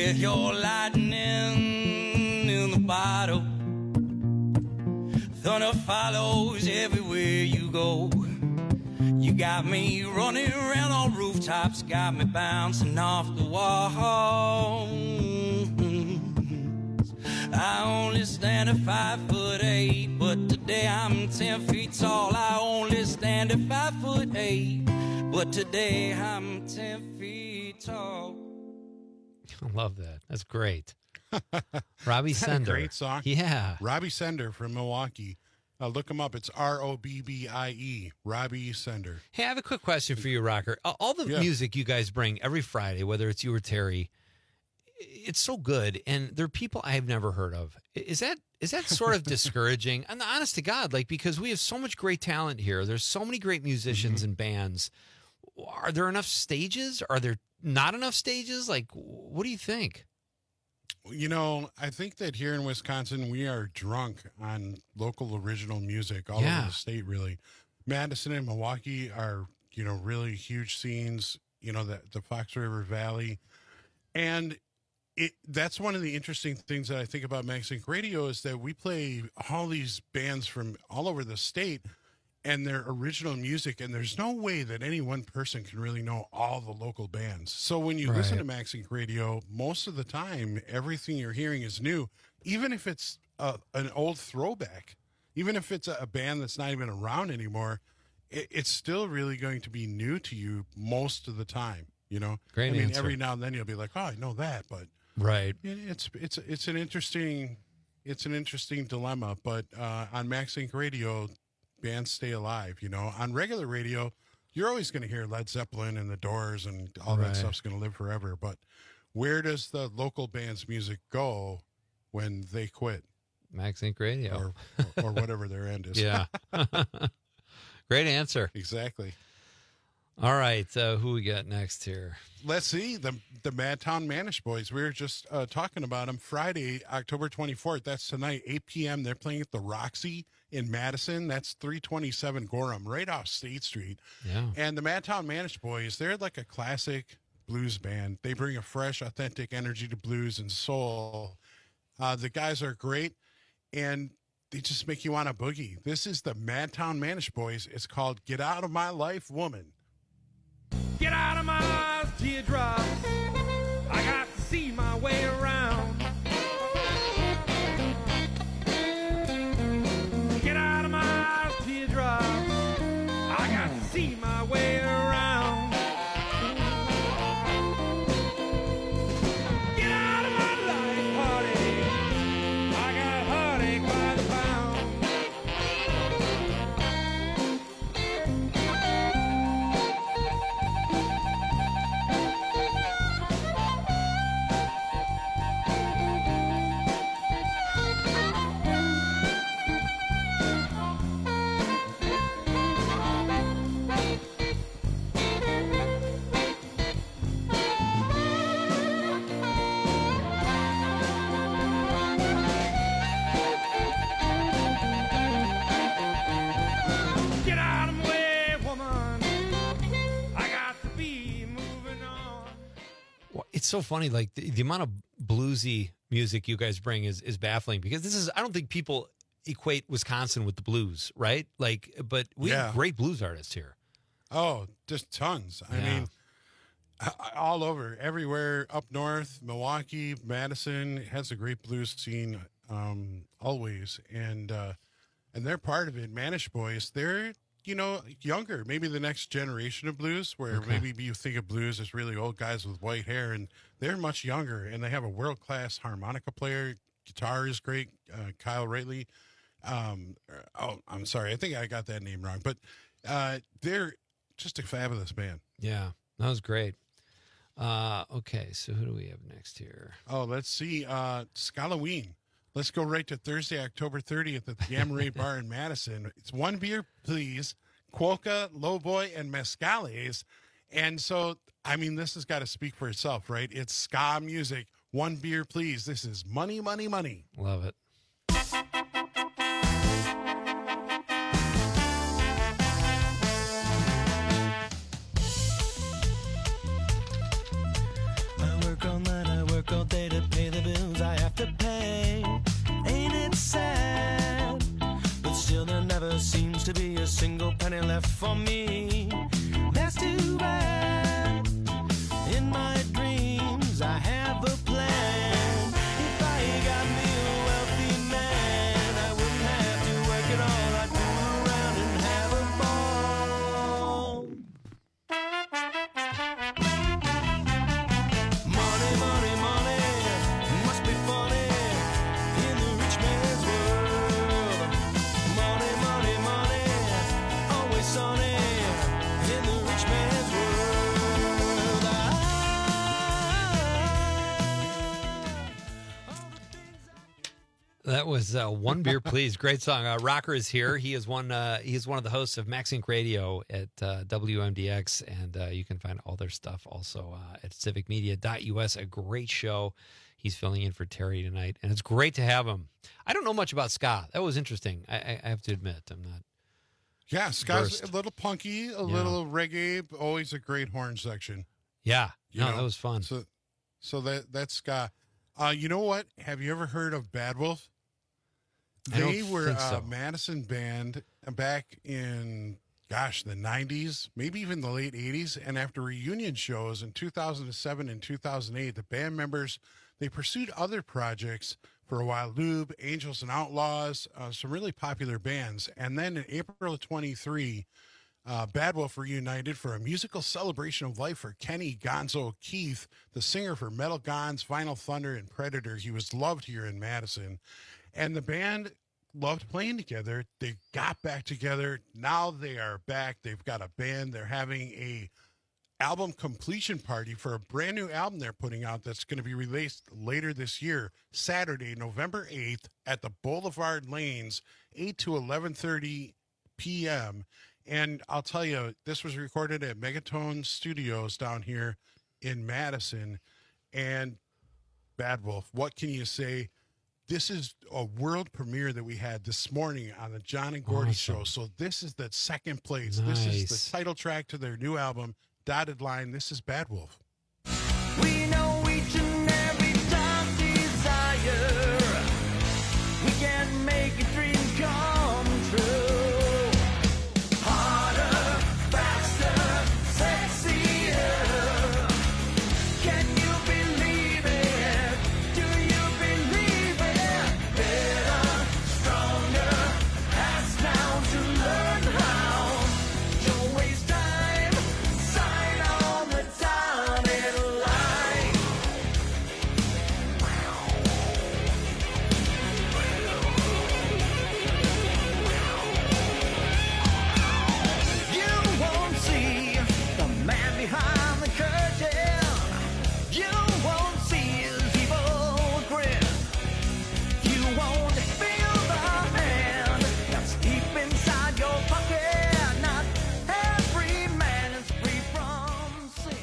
with your lightning in the bottle. Thunder follows everywhere you go. You got me running around on rooftops, got me bouncing off the walls. I only stand at five foot eight, but today I'm ten feet tall. I only stand at five foot eight, but today I'm ten feet tall. I love that. That's great. Robbie Isn't that Sender. a great song. Yeah. Robbie Sender from Milwaukee. Uh, look him up. It's R O B B I E. Robbie Sender. Hey, I have a quick question for you, Rocker. All the Yeah. music you guys bring every Friday, whether it's you or Terry, it's so good, and there are people I have never heard of. Is that is that sort of discouraging? And honest to God, like, because we have so much great talent here. There's so many great musicians Mm-hmm. and bands. Are there enough stages? Are there not enough stages? Like, what do you think? You know, I think that here in Wisconsin, we are drunk on local original music all Yeah. over the state, really. Madison and Milwaukee are, you know, really huge scenes, you know, the, the Fox River Valley. And it that's one of the interesting things that I think about Max Inc Radio is that we play all these bands from all over the state and their original music, and there's no way that any one person can really know all the local bands. So when you listen to Right. Max Inc Radio, most of the time, everything you're hearing is new, even if it's a, an old throwback, even if it's a, a band that's not even around anymore, it, it's still really going to be new to you most of the time. You know, Great I mean, answer. every now and then you'll be like, "Oh, I know that," but Right. it- it's it's it's an interesting it's an interesting dilemma. But uh, on Max Inc Radio, bands stay alive. You know, on regular radio, you're always going to hear Led Zeppelin and the Doors and all Right. that stuff's going to live forever. But where does the local band's music go when they quit, Max Inc Radio. or or whatever their end is? Yeah. Great answer. Exactly. All right. Uh, who we got next here? Let's see the the Madtown Manish Boys. We were just uh, talking about them Friday, October twenty-fourth. That's tonight, eight p.m. They're playing at the Roxy in Madison. That's three twenty-seven Gorham, right off State Street. Yeah. And the Madtown Manish Boys, they're like a classic blues band. They bring a fresh, authentic energy to blues and soul. Uh, the guys are great, and they just make you want to boogie. This is the Madtown Manish Boys. It's called "Get Out of My Life, Woman." Get out of my eyes, teardrops. I got to see my way around. Get out of my eyes, teardrops. I got to see my way around. Get out of my life, heartache. I got heartache by the pound. Get out of my way, woman. I got to be moving on. Well, it's so funny. Like the, the amount of bluesy music you guys bring is, is baffling because this is, I don't think people equate Wisconsin with the blues, right? Like, but we Yeah. have great blues artists here. Oh, just tons. I Yeah. mean, a- all over, everywhere up north, Milwaukee, Madison has a great blues scene, um, always, and uh, and they're part of it. Manish Boys, they're you know younger, maybe the next generation of blues, where Okay. maybe you think of blues as really old guys with white hair, and they're much younger, and they have a world class harmonica player. Guitar is great, uh, Kyle Rately. Um, oh, I'm sorry, I think I got that name wrong, but uh, they're just a fabulous band. Yeah, that was great. Uh, okay, so who do we have next here? Oh, let's see. Uh, Scalloween. Let's go right to Thursday, October thirtieth at the Gamma Ray Bar in Madison. It's one beer, please. Quokka, Lowboy, and Mescales. And so, I mean, this has got to speak for itself, right? It's ska music. One beer, please. This is money, money, money. Love it. I work all night, I work all day single penny left for me. That's too bad. In my dreams, I have a plan. If I got me a wealthy man, I wouldn't have to work at all. I'd fool around and have a ball. Money, money, money, must be funny in the rich man's world. Money, money, money, always sunny in the rich man's world. That was uh, One Beer Please. Great song. Uh, Rocker is here. He is one uh, he is one of the hosts of Max Inc Radio at uh, W M D X, and uh, you can find all their stuff also uh, at civic media dot U S. A great show. He's filling in for Terry tonight, and it's great to have him. I don't know much about ska. That was interesting. I, I, I have to admit, I'm not. Yeah, ska's versed. a little punky, a Yeah. little reggae, but always a great horn section. Yeah, You no, know, that was fun. So, so that that's ska. Uh, you know what? Have you ever heard of Bad Wolf? I don't They were think a so. Madison band back in, gosh, the nineties, maybe even the late eighties. And after reunion shows in two thousand seven and two thousand eight, the band members, they pursued other projects for a while. Lube, Angels and Outlaws, uh, some really popular bands. And then in April of twenty-three, uh, Bad Wolf reunited for a musical celebration of life for Kenny Gonzo Keith, the singer for Metal Gons, Vinyl Thunder, and Predator. He was loved here in Madison. And the band loved playing together. They got back together. Now they are back. They've got a band. They're having a album completion party for a brand new album they're putting out that's going to be released later this year, Saturday, November eighth at the Boulevard Lanes, eight to eleven thirty p.m. And I'll tell you, this was recorded at Megatone Studios down here in Madison. And Bad Wolf, what can you say? This is a world premiere that we had this morning on the John and Gordy Awesome. show. So this is the second place. This is Nice. the title track to their new album, Dotted Line. This is Bad Wolf. We know each and every time desire. We can make a dream come true. Harder, faster, sexier. Can you believe it? Do you believe it? Better, stronger, ask now to learn how. Don't waste time, sign on the dotted line. You won't see the man behind the curtain. You won't see his evil grin. You won't feel the hand that's deep inside your pocket. Not every man is free from sin.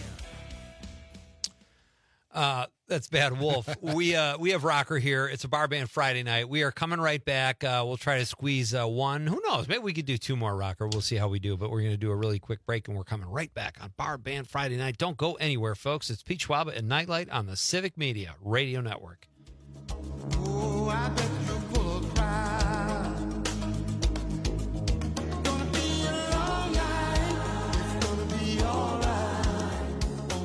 Uh, that's Bad Wolf. we uh, we have Rocker here. It's a bar band Friday night. We are coming right back. Uh, we'll try to squeeze uh, one. Who knows? Maybe we could do two more, Rocker. We'll see how we do. But we're going to do a really quick break, and we're coming right back on Bar Band Friday night. Don't go anywhere, folks. It's Pete Schwaba and Nightlight on the Civic Media Radio Network. Oh, I bet you're full of pride. Gonna be a long night. It's gonna be alright.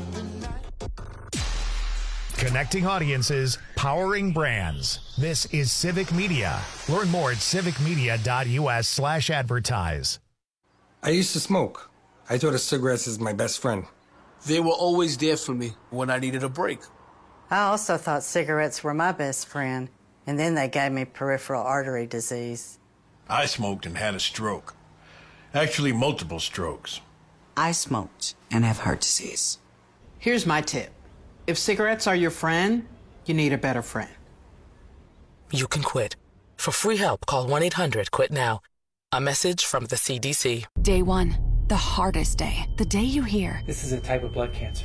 Connecting audiences, powering brands. This is Civic Media. Learn more at civic media dot U S slash advertise. I used to smoke. I thought of cigarettes as my best friend. They were always there for me when I needed a break. I also thought cigarettes were my best friend, and then they gave me peripheral artery disease. I smoked and had a stroke. Actually, multiple strokes. I smoked and have heart disease. Here's my tip. If cigarettes are your friend, you need a better friend. You can quit. For free help, call one eight hundred quit now. A message from the C D C. Day one, the hardest day. The day you hear This is a type of blood cancer.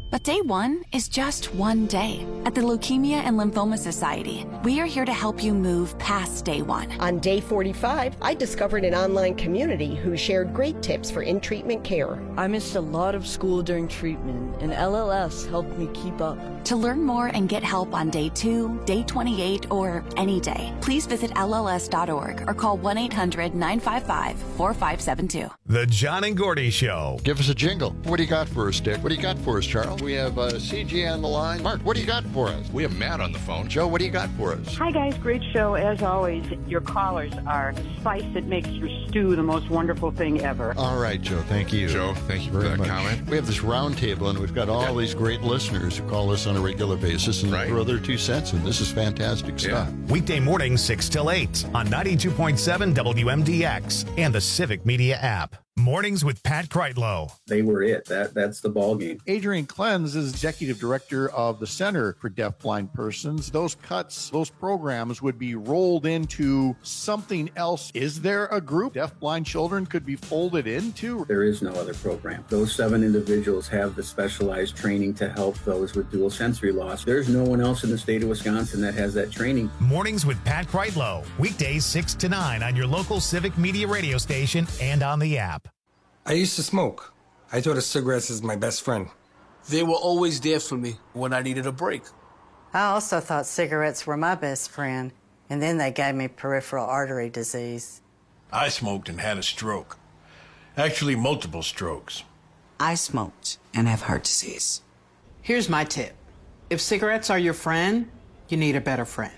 But day one is just one day. At the Leukemia and Lymphoma Society, we are here to help you move past day one. On day forty-five, I discovered an online community who shared great tips for in-treatment care. I missed a lot of school during treatment, and L L S helped me keep up. To learn more and get help on day two, day twenty-eight, or any day, please visit L L S dot org or call one eight hundred nine five five four five seven two. The John and Gordy Show. Give us a jingle. What do you got for us, Dick? What do you got for us, Charles? We have uh, C G on the line. Mark, what do you got for us? We have Matt on the phone. Joe, what do you got for us? Hi, guys. Great show. As always, your callers are the spice that makes your stew the most wonderful thing ever. All right, Joe. Thank you. Joe, thank you very for that much. comment. We have this round table, and we've got all Okay. these great listeners who call us on a regular basis and Right. throw their two cents in. This is fantastic stuff. Weekday mornings six till eight on ninety-two point seven W M D X and the Civic Media app. Mornings with Pat Kreitlow. They were it. That That's the ball game. Adrian Clenz is executive director of the Center for Deafblind Persons. Those cuts, those programs would be rolled into something else. Is there a group deafblind children could be folded into? There is no other program. Those seven individuals have the specialized training to help those with dual sensory loss. There's no one else in the state of Wisconsin that has that training. Mornings with Pat Kreitlow. Weekdays six to nine on your local Civic Media radio station and on the app. I used to smoke. I thought of cigarettes as my best friend. They were always there for me when I needed a break. I also thought cigarettes were my best friend, and then they gave me peripheral artery disease. I smoked and had a stroke. Actually, multiple strokes. I smoked and have heart disease. Here's my tip. If cigarettes are your friend, you need a better friend.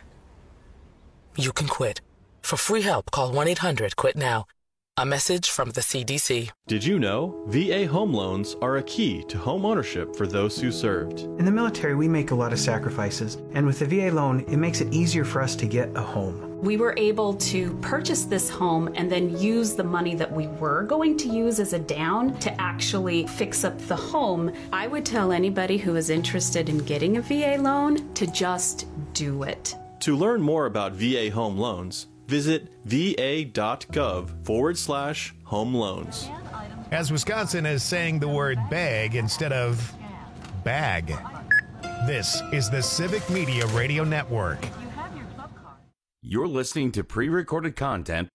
You can quit. For free help, call one eight hundred quit now. A message from the C D C. Did you know V A home loans are a key to home ownership for those who served? In the military, we make a lot of sacrifices, and with the V A loan, it makes it easier for us to get a home. We were able to purchase this home and then use the money that we were going to use as a down to actually fix up the home. I would tell anybody who is interested in getting a V A loan to just do it. To learn more about V A home loans, visit va.gov forward slash home loans. As Wisconsin is saying the word bag instead of bag. This is the Civic Media Radio Network. You're listening to pre-recorded content.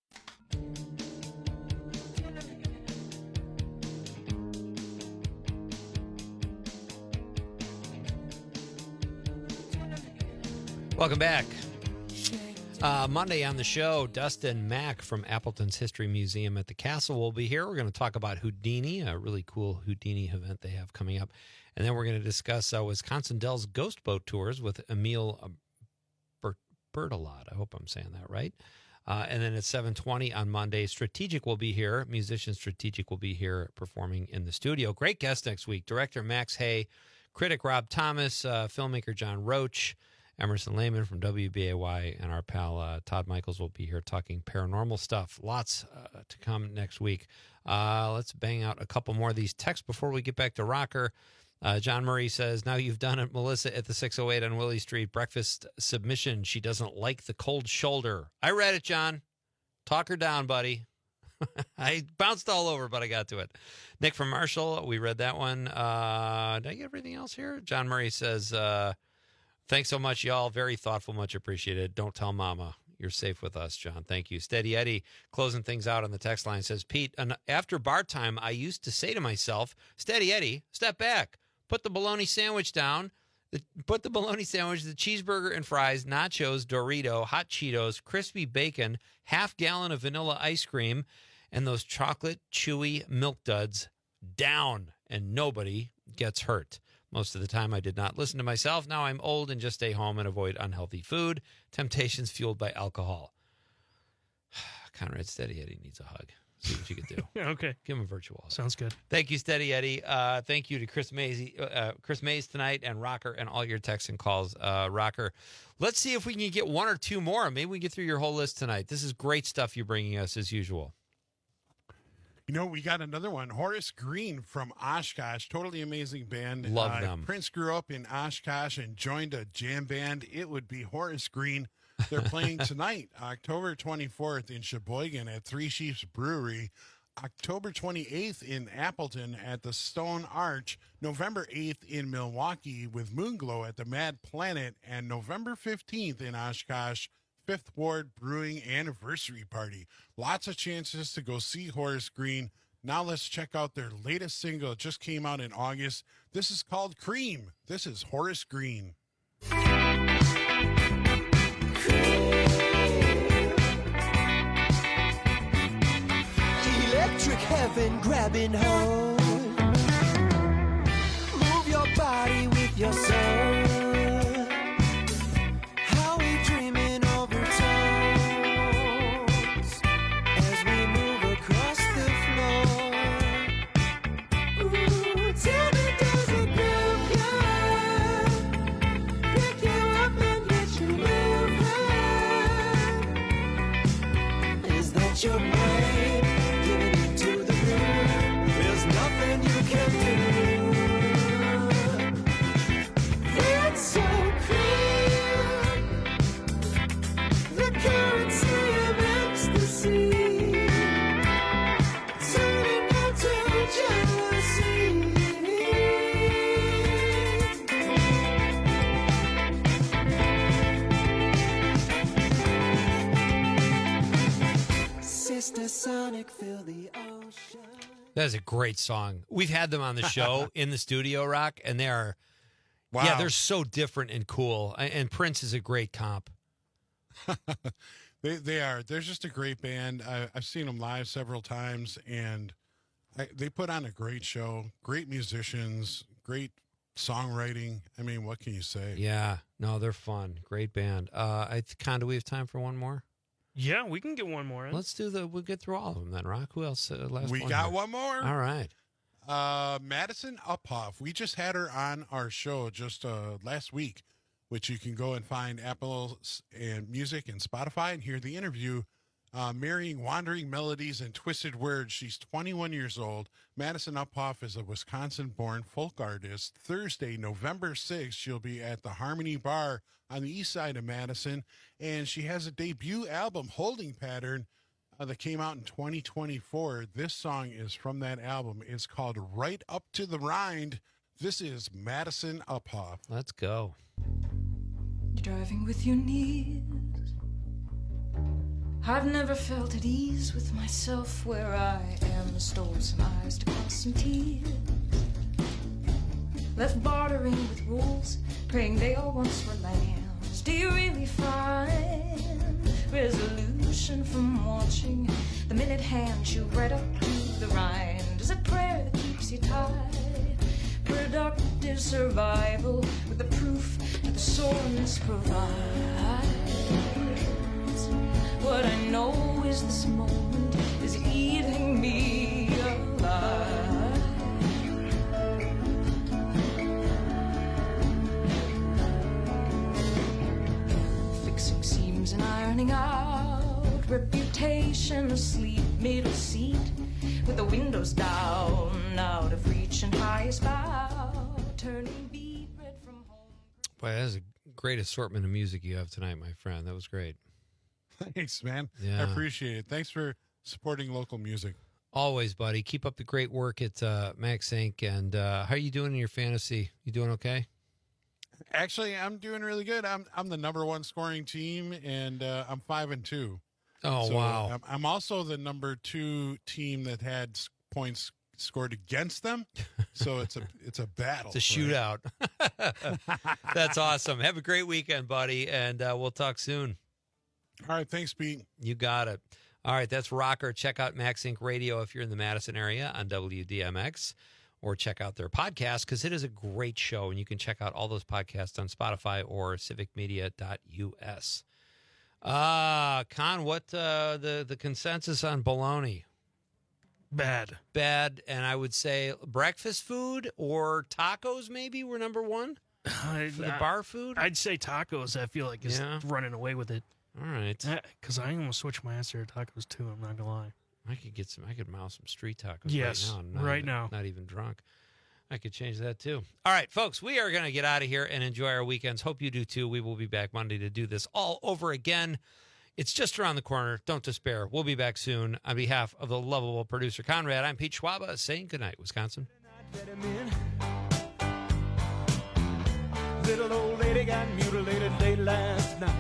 Welcome back. Uh, Monday on the show, Dustin Mack from Appleton's History Museum at the Castle will be here. We're going to talk about Houdini, a really cool Houdini event they have coming up. And then we're going to discuss uh, Wisconsin Dells Ghost Boat Tours with Emil uh, Bert- Bertolot. I hope I'm saying that right. Uh, and then at seven twenty on Monday, Strategic will be here. Musician Strategic will be here performing in the studio. Great guest next week. Director Max Hay, critic Rob Thomas, uh, filmmaker John Roach, Emerson Lehman from W B A Y, and our pal uh, Todd Michaels will be here talking paranormal stuff. Lots uh, to come next week. Uh, let's bang out a couple more of these texts before we get back to Rocker. Uh, John Murray says, now you've done it, Melissa, at the six oh eight on Willie Street. Breakfast submission. She doesn't like the cold shoulder. I read it, John. Talk her down, buddy. I bounced all over, but I got to it. Nick from Marshall, we read that one. Uh, did I get everything else here? John Murray says, uh, thanks so much, y'all. Very thoughtful, much appreciated. Don't tell mama. You're safe with us, John. Thank you. Steady Eddie, closing things out on the text line, says, Pete, after bar time, I used to say to myself, Steady Eddie, step back. Put the bologna sandwich down. The, put the bologna sandwich, the cheeseburger and fries, nachos, Dorito, hot Cheetos, crispy bacon, half gallon of vanilla ice cream, and those chocolate chewy milk duds down, and nobody gets hurt. Most of the time, I did not listen to myself. Now I'm old and just stay home and avoid unhealthy food. Temptations fueled by alcohol. Conrad Steady Eddie needs a hug. See what you can do. Okay. Give him a virtual hug. Sounds good. Thank you, Steady Eddie. Uh, thank you to Chris Mays, uh, Chris Mays tonight, and Rocker, and all your texts and calls. Uh, Rocker, let's see if we can get one or two more. Maybe we can get through your whole list tonight. This is great stuff you're bringing us as usual. You know, we got another one. Horace Green from Oshkosh. Totally amazing band. Love uh, them. Prince grew up in Oshkosh and joined a jam band. It would be Horace Green. They're playing tonight, October twenty-fourth in Sheboygan at Three Chiefs Brewery. October twenty-eighth in Appleton at the Stone Arch, November eighth in Milwaukee with Moonglow at the Mad Planet, and November fifteenth in Oshkosh, Fifth Ward Brewing Anniversary Party. Lots of chances to go see Horace Green. Now let's check out their latest single. It just came out in August. This is called Cream. This is Horace Green. Electric heaven grabbing hold. Move your body with your soul. How we dreaming over tones as we move across the floor. Ooh, tell me, does it move you? Pick you up and get you moving. Is that your brain? Sonic, fill the ocean. That is a great song. We've had them on the show in the studio, Rock, and they are, wow. yeah, they're so different and cool. And Prince is a great comp. they they are. They're just a great band. I, I've seen them live several times, and I, they put on a great show. Great musicians, great songwriting. I mean, what can you say? Yeah, no, they're fun. Great band. Uh, I Con, do we have time for one more? Yeah, we can get one more in. Let's do the, we'll get through all of them then, Rock. Who else? Uh, last we one got here. one more. All right. Uh, Madison Uphoff. We just had her on our show just uh, last week, which you can go and find Apple and Music and Spotify and hear the interview. Uh, marrying wandering melodies and twisted words. She's twenty-one years old. Madison Uphoff is a Wisconsin-born folk artist. Thursday, November sixth, she'll be at the Harmony Bar on the east side of Madison, and she has a debut album, Holding Pattern, uh, that came out in twenty twenty-four. This song is from that album. It's called Right Up to the Rind. This is Madison Uphoff. Let's go. You're driving with your knees. I've never felt at ease with myself where I am. Stole some eyes to cross some T's. Left bartering with rules, praying they all once were lambs. Do you really find resolution from watching the minute hand you right up to the rind? Is it prayer that keeps you tied? Productive survival with the proof that the soreness provides. What I know is this moment is eating me alive. Fixing seams and ironing out, reputation asleep, middle seat with the windows down, out of reach and highest bow, turning beat bread from home. Boy, that is a great assortment of music you have tonight, my friend. That was great. Thanks, man. Yeah. I appreciate it. Thanks for supporting local music. Always, buddy. Keep up the great work at uh, Max Incorporated. And uh, how are you doing in your fantasy? You doing okay? Actually, I'm doing really good. I'm I'm the number one scoring team, and uh, I'm five and two. Oh, so wow. I'm, I'm also the number two team that had points scored against them. So it's a it's a battle. It's a shootout. That's awesome. Have a great weekend, buddy, and uh, we'll talk soon. All right. Thanks, Pete. You got it. All right. That's Rocker. Check out Max Incorporated Radio if you're in the Madison area on W D M X, or check out their podcast because it is a great show. And you can check out all those podcasts on Spotify or civic media dot U S. Uh, Con, what uh, the, the consensus on bologna? Bad. Bad. And I would say breakfast food or tacos maybe were number one I, for the bar food. I'd say tacos. I feel like is Yeah. running away with it. All right. Because I almost switched my answer to tacos too. I'm not gonna lie. I could get some. I could mouse some street tacos. Yes, right now. I'm not right even, now. Not even drunk. I could change that too. All right, folks. We are going to get out of here and enjoy our weekends. Hope you do too. We will be back Monday to do this all over again. It's just around the corner. Don't despair. We'll be back soon. On behalf of the lovable producer Conrad, I'm Pete Schwaba saying goodnight, Wisconsin. Little old lady got mutilated late last night.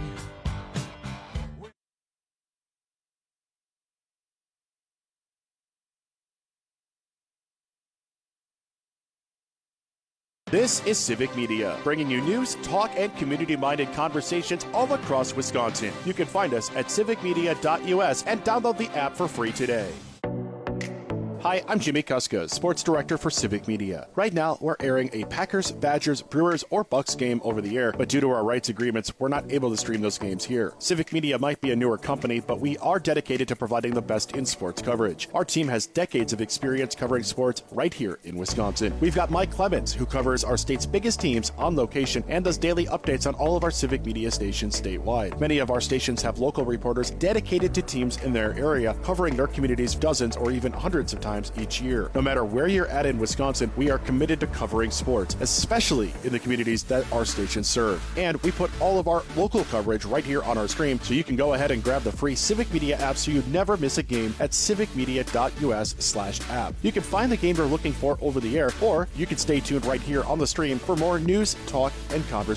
This is Civic Media, bringing you news, talk, and community-minded conversations all across Wisconsin. You can find us at civic media dot U S and download the app for free today. Hi, I'm Jimmy Kuska, Sports Director for Civic Media. Right now, we're airing a Packers, Badgers, Brewers, or Bucks game over the air, but due to our rights agreements, we're not able to stream those games here. Civic Media might be a newer company, but we are dedicated to providing the best in sports coverage. Our team has decades of experience covering sports right here in Wisconsin. We've got Mike Clemens, who covers our state's biggest teams on location and does daily updates on all of our Civic Media stations statewide. Many of our stations have local reporters dedicated to teams in their area, covering their communities dozens or even hundreds of times each year. No matter where you're at in Wisconsin, we are committed to covering sports, especially in the communities that our stations serve. And we put all of our local coverage right here on our stream, so you can go ahead and grab the free Civic Media app so you never miss a game at civic media dot U S slash app. You can find the game you're looking for over the air, or you can stay tuned right here on the stream for more news, talk, and conversation.